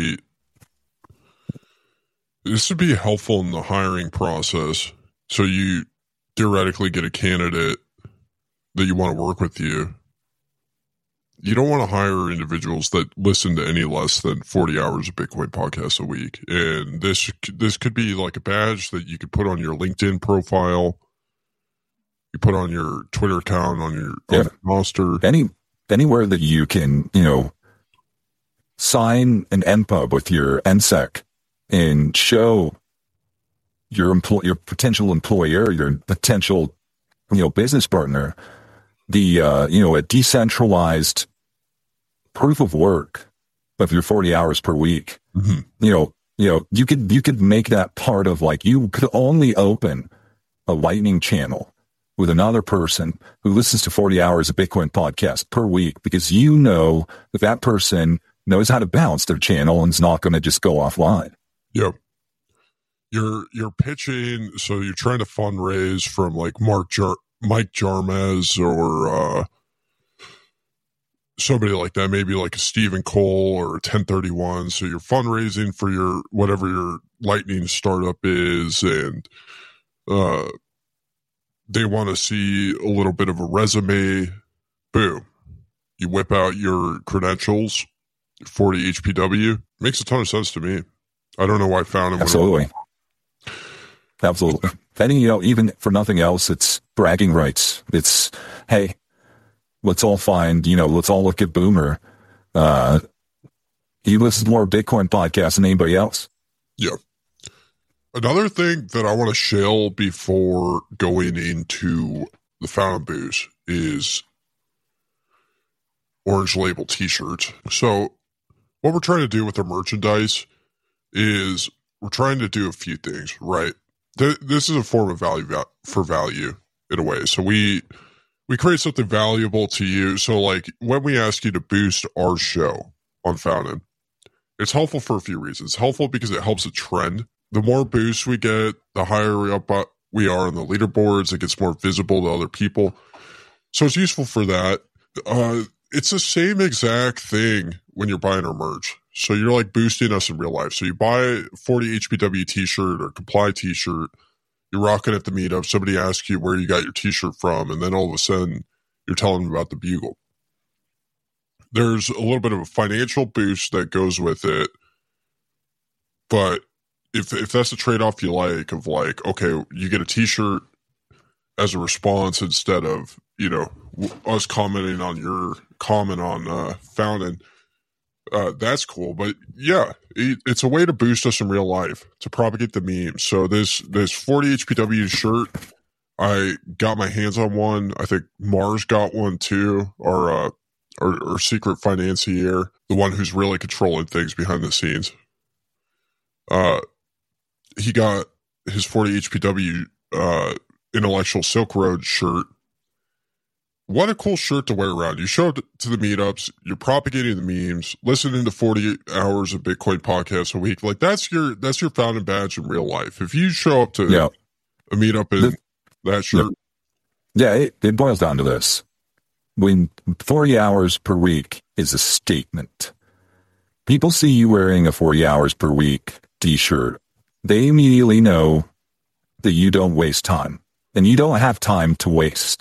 this would be helpful in the hiring process. So you theoretically get a candidate that you want to work with you. You don't want to hire individuals that listen to any less than 40 hours of Bitcoin podcasts a week. And this could be like a badge that you could put on your LinkedIn profile. You put on your Twitter account, on your roster. Anywhere that you can, you know, sign an NPUB with your NSEC and show your potential employer, your potential, you know, business partner, a decentralized proof of work of your 40 hours per week. Mm-hmm. You could make that part of, like, you could only open a Lightning channel with another person who listens to 40 hours of Bitcoin podcast per week, because you know that person knows how to balance their channel and is not going to just go offline. Yep. You're pitching, so you're trying to fundraise from like Mike Jarmez or somebody like that, maybe like a Stephen Cole or a 1031. So you're fundraising for your whatever your Lightning startup is, and they want to see a little bit of a resume. Boom. You whip out your credentials, 40 HPW. Makes a ton of sense to me. I don't know why I found him. Absolutely. And, you know, even for nothing else, it's bragging rights. It's, hey, let's all find, you know, let's all look at Boomer. He listens to more Bitcoin podcasts than anybody else. Yeah. Another thing that I want to shill before going into the Fountain Boost is Orange Label t-shirts. So what we're trying to do with our merchandise is we're trying to do a few things, right? This is a form of value for value in a way. So we create something valuable to you. So like when we ask you to boost our show on Fountain, it's helpful for a few reasons. It's helpful because it helps a trend. The more boosts we get, the higher up we are on the leaderboards. It gets more visible to other people. So it's useful for that. It's the same exact thing when you're buying our merch. So you're like boosting us in real life. So you buy a 40 HPW t-shirt or Comply t-shirt, you're rocking at the meetup, somebody asks you where you got your t-shirt from, and then all of a sudden you're telling them about the Bugle. There's a little bit of a financial boost that goes with it, but if that's the trade-off you like, of like, okay, you get a t-shirt as a response instead of, you know, us commenting on your comment on Fountain, that's cool. But yeah, it's a way to boost us in real life, to propagate the meme. So this 40 HPW shirt, I got my hands on one. I think Mars got one too, or secret financier, the one who's really controlling things behind the scenes. He got his 40 HPW Intellectual Silk Road shirt. What a cool shirt to wear around. You show up to the meetups, you're propagating the memes, listening to 40 hours of Bitcoin podcasts a week. Like that's your Fountain badge in real life. If you show up to a meetup in that shirt. Yeah, it boils down to this. When 40 hours per week is a statement, people see you wearing a 40 hours per week t-shirt, they immediately know that you don't waste time, and you don't have time to waste.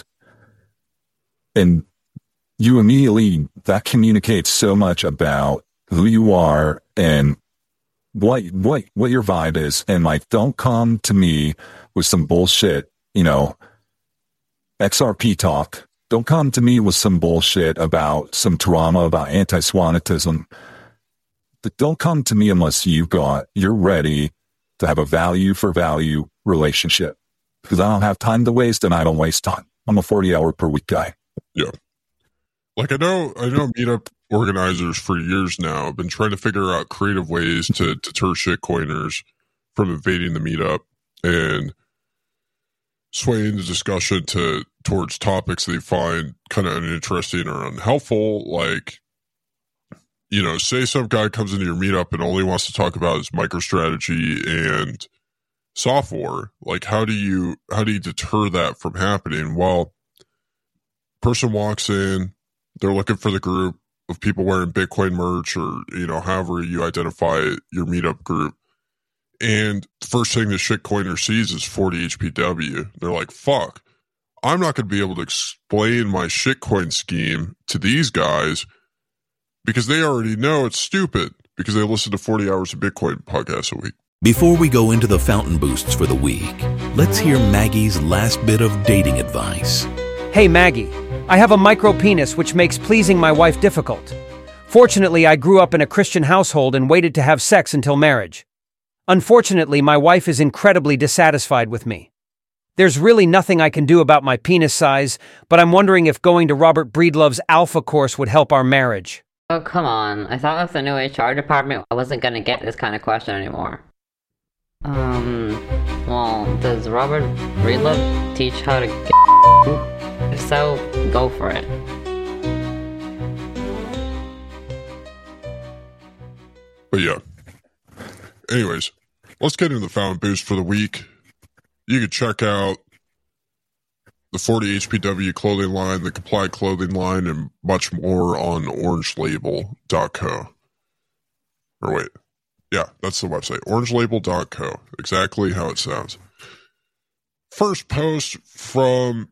And you immediately, that communicates so much about who you are and what your vibe is. And like, don't come to me with some bullshit, you know, XRP talk. Don't come to me with some bullshit about some drama about anti-Swanitism. But don't come to me unless you're ready to have a value for value relationship. Because I don't have time to waste, and I don't waste time. I'm a 40-hour per week guy. Yeah. Like I know meetup organizers for years now have been trying to figure out creative ways to deter shitcoiners from invading the meetup and swaying the discussion towards topics they find kind of uninteresting or unhelpful. Like, you know, say some guy comes into your meetup and only wants to talk about his MicroStrategy and software. Like, how do you deter that from happening? Well, person walks in, they're looking for the group of people wearing Bitcoin merch, or, you know, however you identify your meetup group. And the first thing the shitcoiner sees is 40 HPW. They're like, fuck, I'm not going to be able to explain my shitcoin scheme to these guys because they already know it's stupid because they listen to 40 hours of Bitcoin podcasts a week. Before we go into the Fountain Boosts for the week, let's hear Maggie's last bit of dating advice. Hey Maggie, I have a micro penis which makes pleasing my wife difficult. Fortunately, I grew up in a Christian household and waited to have sex until marriage. Unfortunately, my wife is incredibly dissatisfied with me. There's really nothing I can do about my penis size, but I'm wondering if going to Robert Breedlove's Alpha course would help our marriage. Oh, come on. I thought with the new HR department, I wasn't gonna get this kind of question anymore. Well, does Robert Breedlove teach how to get? If so, go for it. But yeah. Anyways, let's get into the Fountain Boost for the week. You can check out the 40 HPW clothing line, the Comply clothing line, and much more on orangelabel.co. Or wait. Yeah, that's the website. orangelabel.co. Exactly how it sounds. First boost from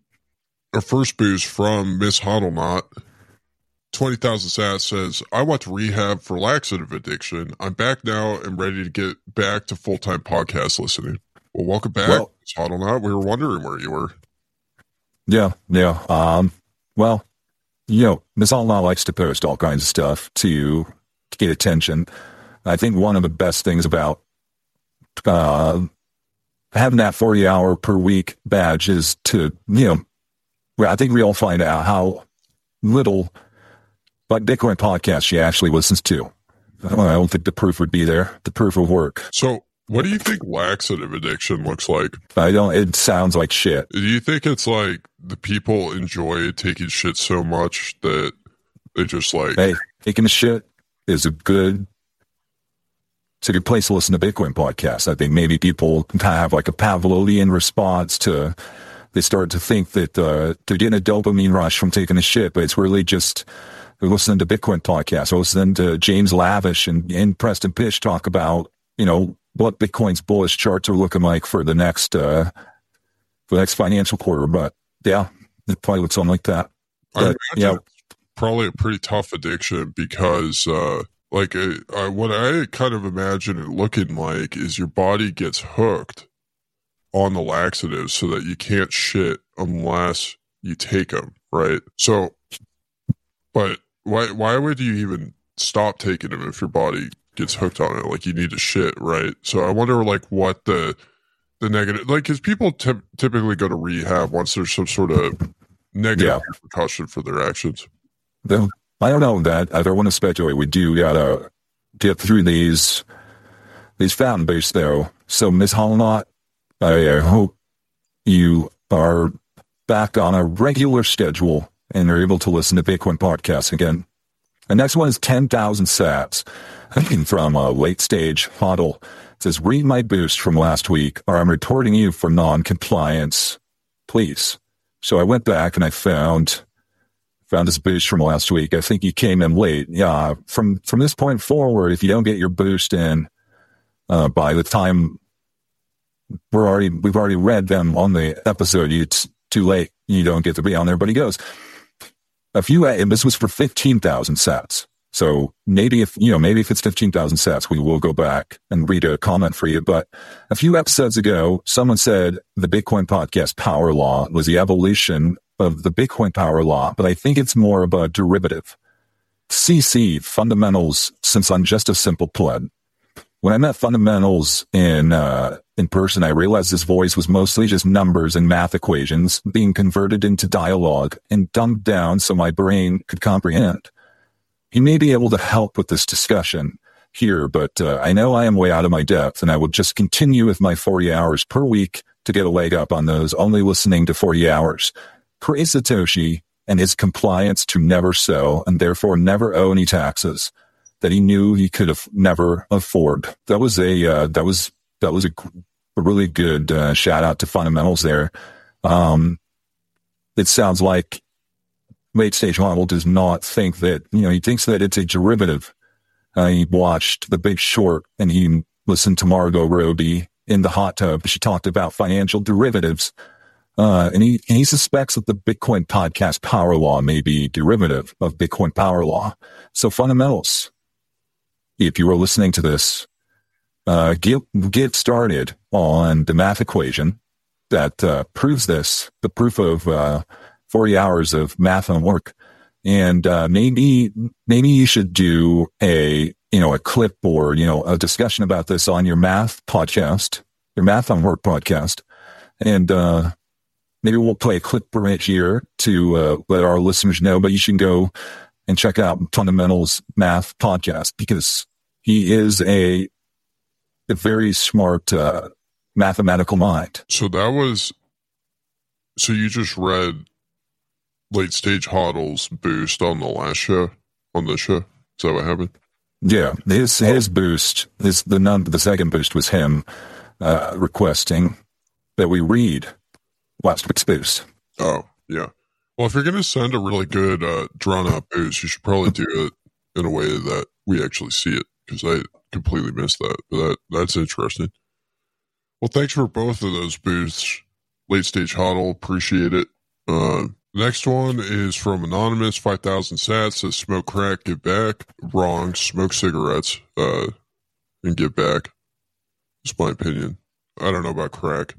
Miss Hodleknot. 20,000 sats says, I went to rehab for laxative addiction. I'm back now and ready to get back to full-time podcast listening. Well, welcome back, Miss Hodleknot. We were wondering where you were. Yeah. Well, you know, Miss Hodleknot likes to post all kinds of stuff to to get attention. I think one of the best things about having that 40-hour per week badge is to, I think we all find out how little like Bitcoin podcast she actually listens to. I don't think the proof would be there. The proof of work. So what do you think laxative addiction looks like? It sounds like shit. Do you think it's like the people enjoy taking shit so much that they just like... Hey, taking a shit is a good place to listen to Bitcoin podcasts. I think maybe people have like a Pavlovian response to... They start to think that they're getting a dopamine rush from taking a shit, but it's really just... They're listening to Bitcoin podcasts, or listening to James Lavish and Preston Pish talk about, what Bitcoin's bullish charts are looking like for the next financial quarter. But yeah, it probably looks something like that. But, it's probably a pretty tough addiction because, what I kind of imagine it looking like is your body gets hooked on the laxatives so that you can't shit unless you take them, right? So, but why would you even stop taking them if your body gets hooked on it? Like, you need to shit, right? So I wonder, like, what the negative, like, because people typically go to rehab once there's some sort of negative repercussion for their actions. I don't know that. I don't want to speculate. We do gotta get through these fountain base though. So Ms. Holnott, I hope you are back on a regular schedule and are able to listen to Bitcoin podcasts again. The next one is 10,000 sats. From a late stage model. It says, read my boost from last week, or I'm reporting you for non-compliance. Please. So I went back and I found his boost from last week. I think he came in late. Yeah. From this point forward, if you don't get your boost in, by the time we've already read them on the episode, it's too late. You don't get to be on there. But he goes, this was for 15,000 sats. So maybe if it's 15,000 sats, we will go back and read a comment for you. But a few episodes ago, someone said the Bitcoin podcast power law was the evolution of the Bitcoin power law, but I think it's more of a derivative. CC, fundamentals, since I'm just a simple pleb. When I met fundamentals in person, I realized his voice was mostly just numbers and math equations being converted into dialogue and dumbed down so my brain could comprehend. He may be able to help with this discussion here, but I know I am way out of my depth, and I will just continue with my 40 hours per week to get a leg up on those only listening to 40 hours. Praise Satoshi and his compliance to never sell and therefore never owe any taxes that he knew he could have never afford. That was a really good shout out to fundamentals there. It sounds like late stage model does not think that, he thinks that it's a derivative. He watched The Big Short and he listened to Margot Robbie in the hot tub. She talked about financial derivatives. And he suspects that the Bitcoin podcast power law may be derivative of Bitcoin power law. So fundamentals, if you are listening to this, get started on the math equation that proves this, the proof of 40 hours of math and work. And maybe you should do a clipboard, a discussion about this on your math podcast, your Math on Work podcast. And maybe we'll play a clip right here to let our listeners know, but you should go and check out Fundamentals Math Podcast because he is a very smart mathematical mind. So you just read Late Stage Hodl's boost on the last show, on this show? Is that what happened? Yeah, his boost, the second boost was him requesting that we read last week's boost. Oh, yeah. Well, if you're going to send a really good drawn-out boost, you should probably do it in a way that we actually see it, because I completely missed that. But that's interesting. Well, thanks for both of those boosts, Late Stage Hodl. Appreciate it. Next one is from Anonymous, 5,000 sats, says smoke crack, give back. Wrong, smoke cigarettes and give back. It's my opinion. I don't know about crack.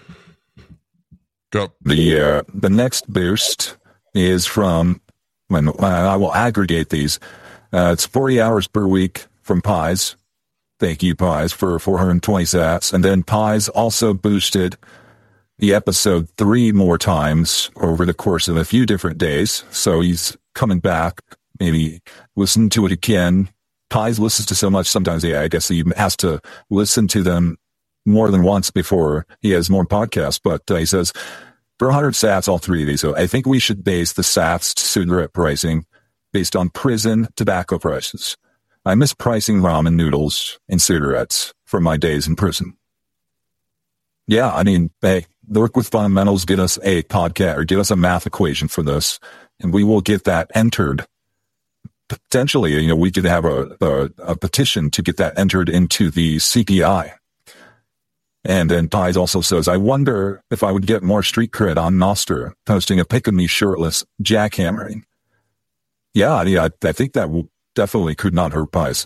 Go. The next boost is from, when I will aggregate these, It's 40 hours per week from Pies. Thank you, Pies, for 420 sats. And then Pies also boosted the episode 3 more times over the course of a few different days. So he's coming back, maybe listen to it again. Pies listens to so much sometimes, I guess he has to listen to them more than once before he has more podcasts. But he says, for 100 sats, all 3 of these. So I think we should base the sats cigarette pricing based on prison tobacco prices. I miss pricing ramen noodles and cigarettes from my days in prison. Yeah, I mean, hey, work with fundamentals, get us a podcast or give us a math equation for this, and we will get that entered. Potentially, we could have a petition to get that entered into the CPI. And then Pies also says, I wonder if I would get more street cred on Nostr posting a pic of me shirtless jackhammering. Yeah, I think that definitely could not hurt Pies.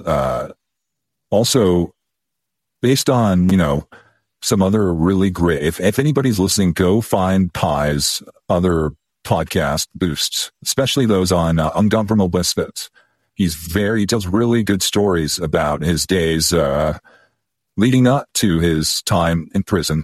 Also, based on, some other really great, if anybody's listening, go find Pies' other podcast boosts, especially those on Ungovernable Misfits. He tells really good stories about his days leading up to his time in prison.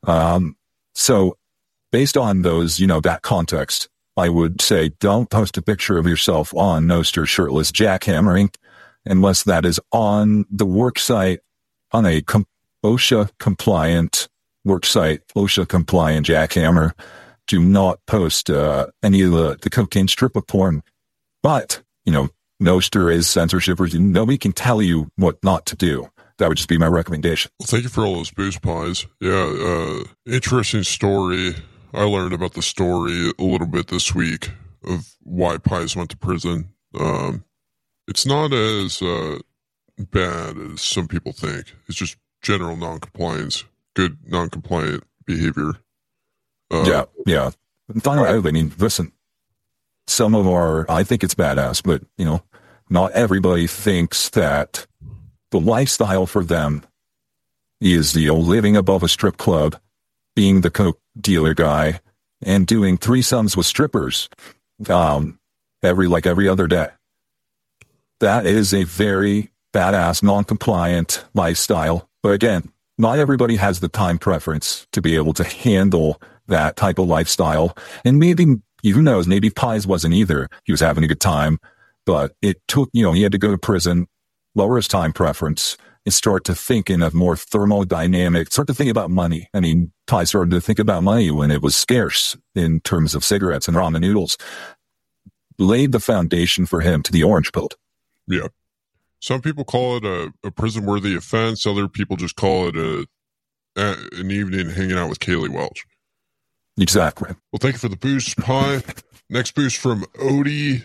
So based on those, that context, I would say don't post a picture of yourself on Nostr shirtless jackhammering unless that is on the work site, on a OSHA compliant work site, OSHA compliant jackhammer. Do not post any of the cocaine strip of porn. But, Nostr is censorship. Nobody can tell you what not to do. That would just be my recommendation. Well, thank you for all those boost, Pies. Yeah, interesting story. I learned about the story a little bit this week of why Pies went to prison. It's not as bad as some people think. It's just general non-compliance, good non-compliant behavior. Yeah. I mean, listen, some of I think it's badass, but, not everybody thinks that the lifestyle for them is, living above a strip club, being the coke dealer guy, and doing threesomes with strippers, every other day. That is a very badass, non-compliant lifestyle. But again, not everybody has the time preference to be able to handle that type of lifestyle. And maybe, who knows, maybe Pies wasn't either. He was having a good time, but it took, he had to go to prison, lower his time preference, and start to thinking of more thermodynamic, start to think about money. I mean, Pies started to think about money when it was scarce in terms of cigarettes and ramen noodles. Laid the foundation for him to the orange pill. Yeah. Some people call it a prison-worthy offense. Other people just call it an evening hanging out with Kaylee Welch. Exactly. Well, thank you for the boost, Pie. Next boost from Odie.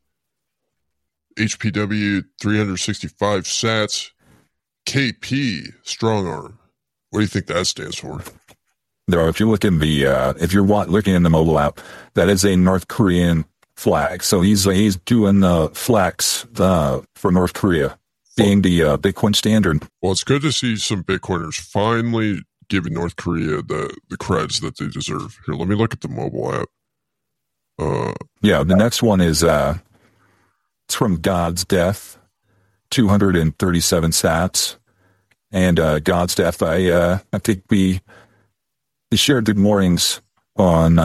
HPW 365 sats. KP strong arm. What do you think that stands for? There, if you look in looking in the mobile app, that is a North Korean flag. So he's doing the flex for North Korea, being the Bitcoin standard. Well, it's good to see some Bitcoiners finally giving North Korea the creds that they deserve. Here, let me look at the mobile app. The next one is it's from God's Death, 237 sats, and God's Death. I think we shared good mornings on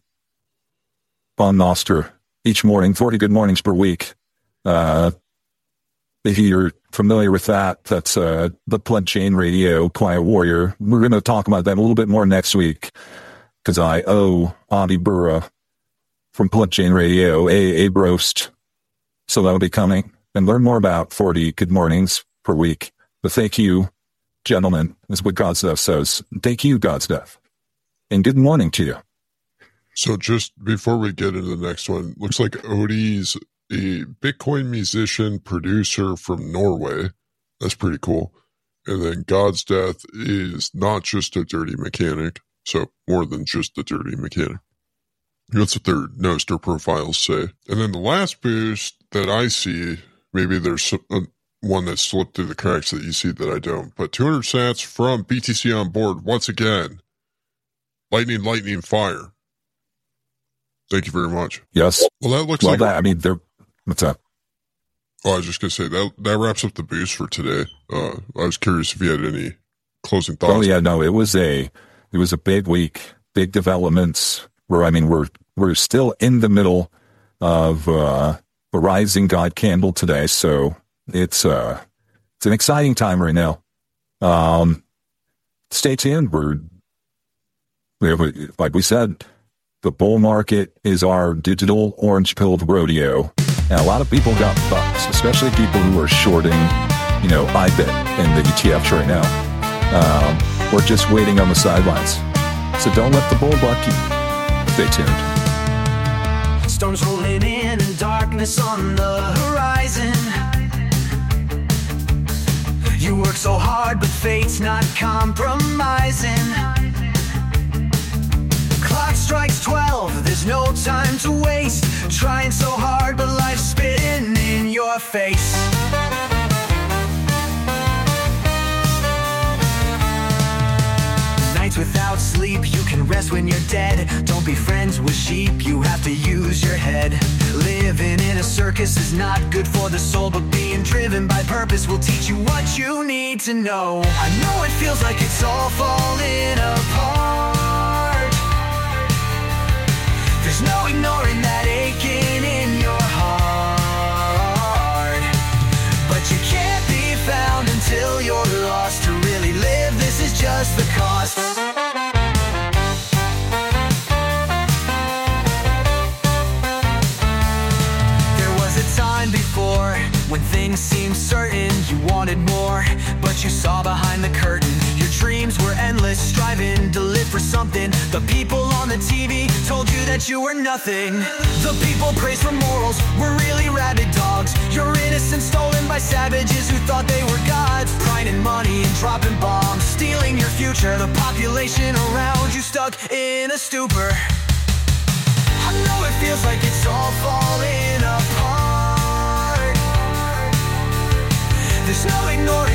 Nostr each morning, 40 good mornings per week. If you're familiar with that, that's the Blood Chain Radio, Quiet Warrior. We're going to talk about that a little bit more next week because I owe Avi Burra from Blood Chain Radio a roast. So that'll be coming. And learn more about 40 good mornings per week. But thank you, gentlemen, is what God's Death says. Thank you, God's Death. And good morning to you. So just before we get into the next one, looks like Odie's a Bitcoin musician, producer from Norway. That's pretty cool. And then God's Death is not just a dirty mechanic, so more than just a dirty mechanic. That's what their Nostr profiles say. And then the last boost that I see, maybe there's one that slipped through the cracks that you see that I don't, but 200 sats from BTC on board once again. Lightning, fire. Thank you very much. Yes. Well, that looks what's up? Oh, I was just going to say, that wraps up the boost for today. I was curious if you had any closing thoughts. Oh, yeah, no, it was a big week, big developments. We're still in the middle of the Rising God Candle today, so it's an exciting time right now. Stay tuned. Like we said, the bull market is our digital orange-pilled rodeo. And a lot of people got bucks, especially people who are shorting, IBIT and the ETFs right now. We're just waiting on the sidelines. So don't let the bull buck you. Stay tuned. Storms rolling in and darkness on the horizon. You work so hard, but fate's not compromising. Clock strikes 12, there's no time to waste. Trying so hard, but life's spitting in your face. Nights without sleep, you can rest when you're dead. Don't be friends with sheep, you have to use your head. Living in a circus is not good for the soul, but being driven by purpose will teach you what you need to know. I know it feels like it's all falling apart. There's no ignoring that aching in your heart. But you can't be found until you're lost. To really live, this is just the cost. There was a time before when things seemed certain. You wanted more, but you saw behind the curtain. Your dreams were endless, striving to live for something. The people on the TV told you that you were nothing. The people praised for morals were really rabid dogs. Your innocence stolen by savages who thought they were gods. Pride and money and dropping bombs, stealing your future. The population around you stuck in a stupor. I know it feels like it's all falling apart. There's no ignoring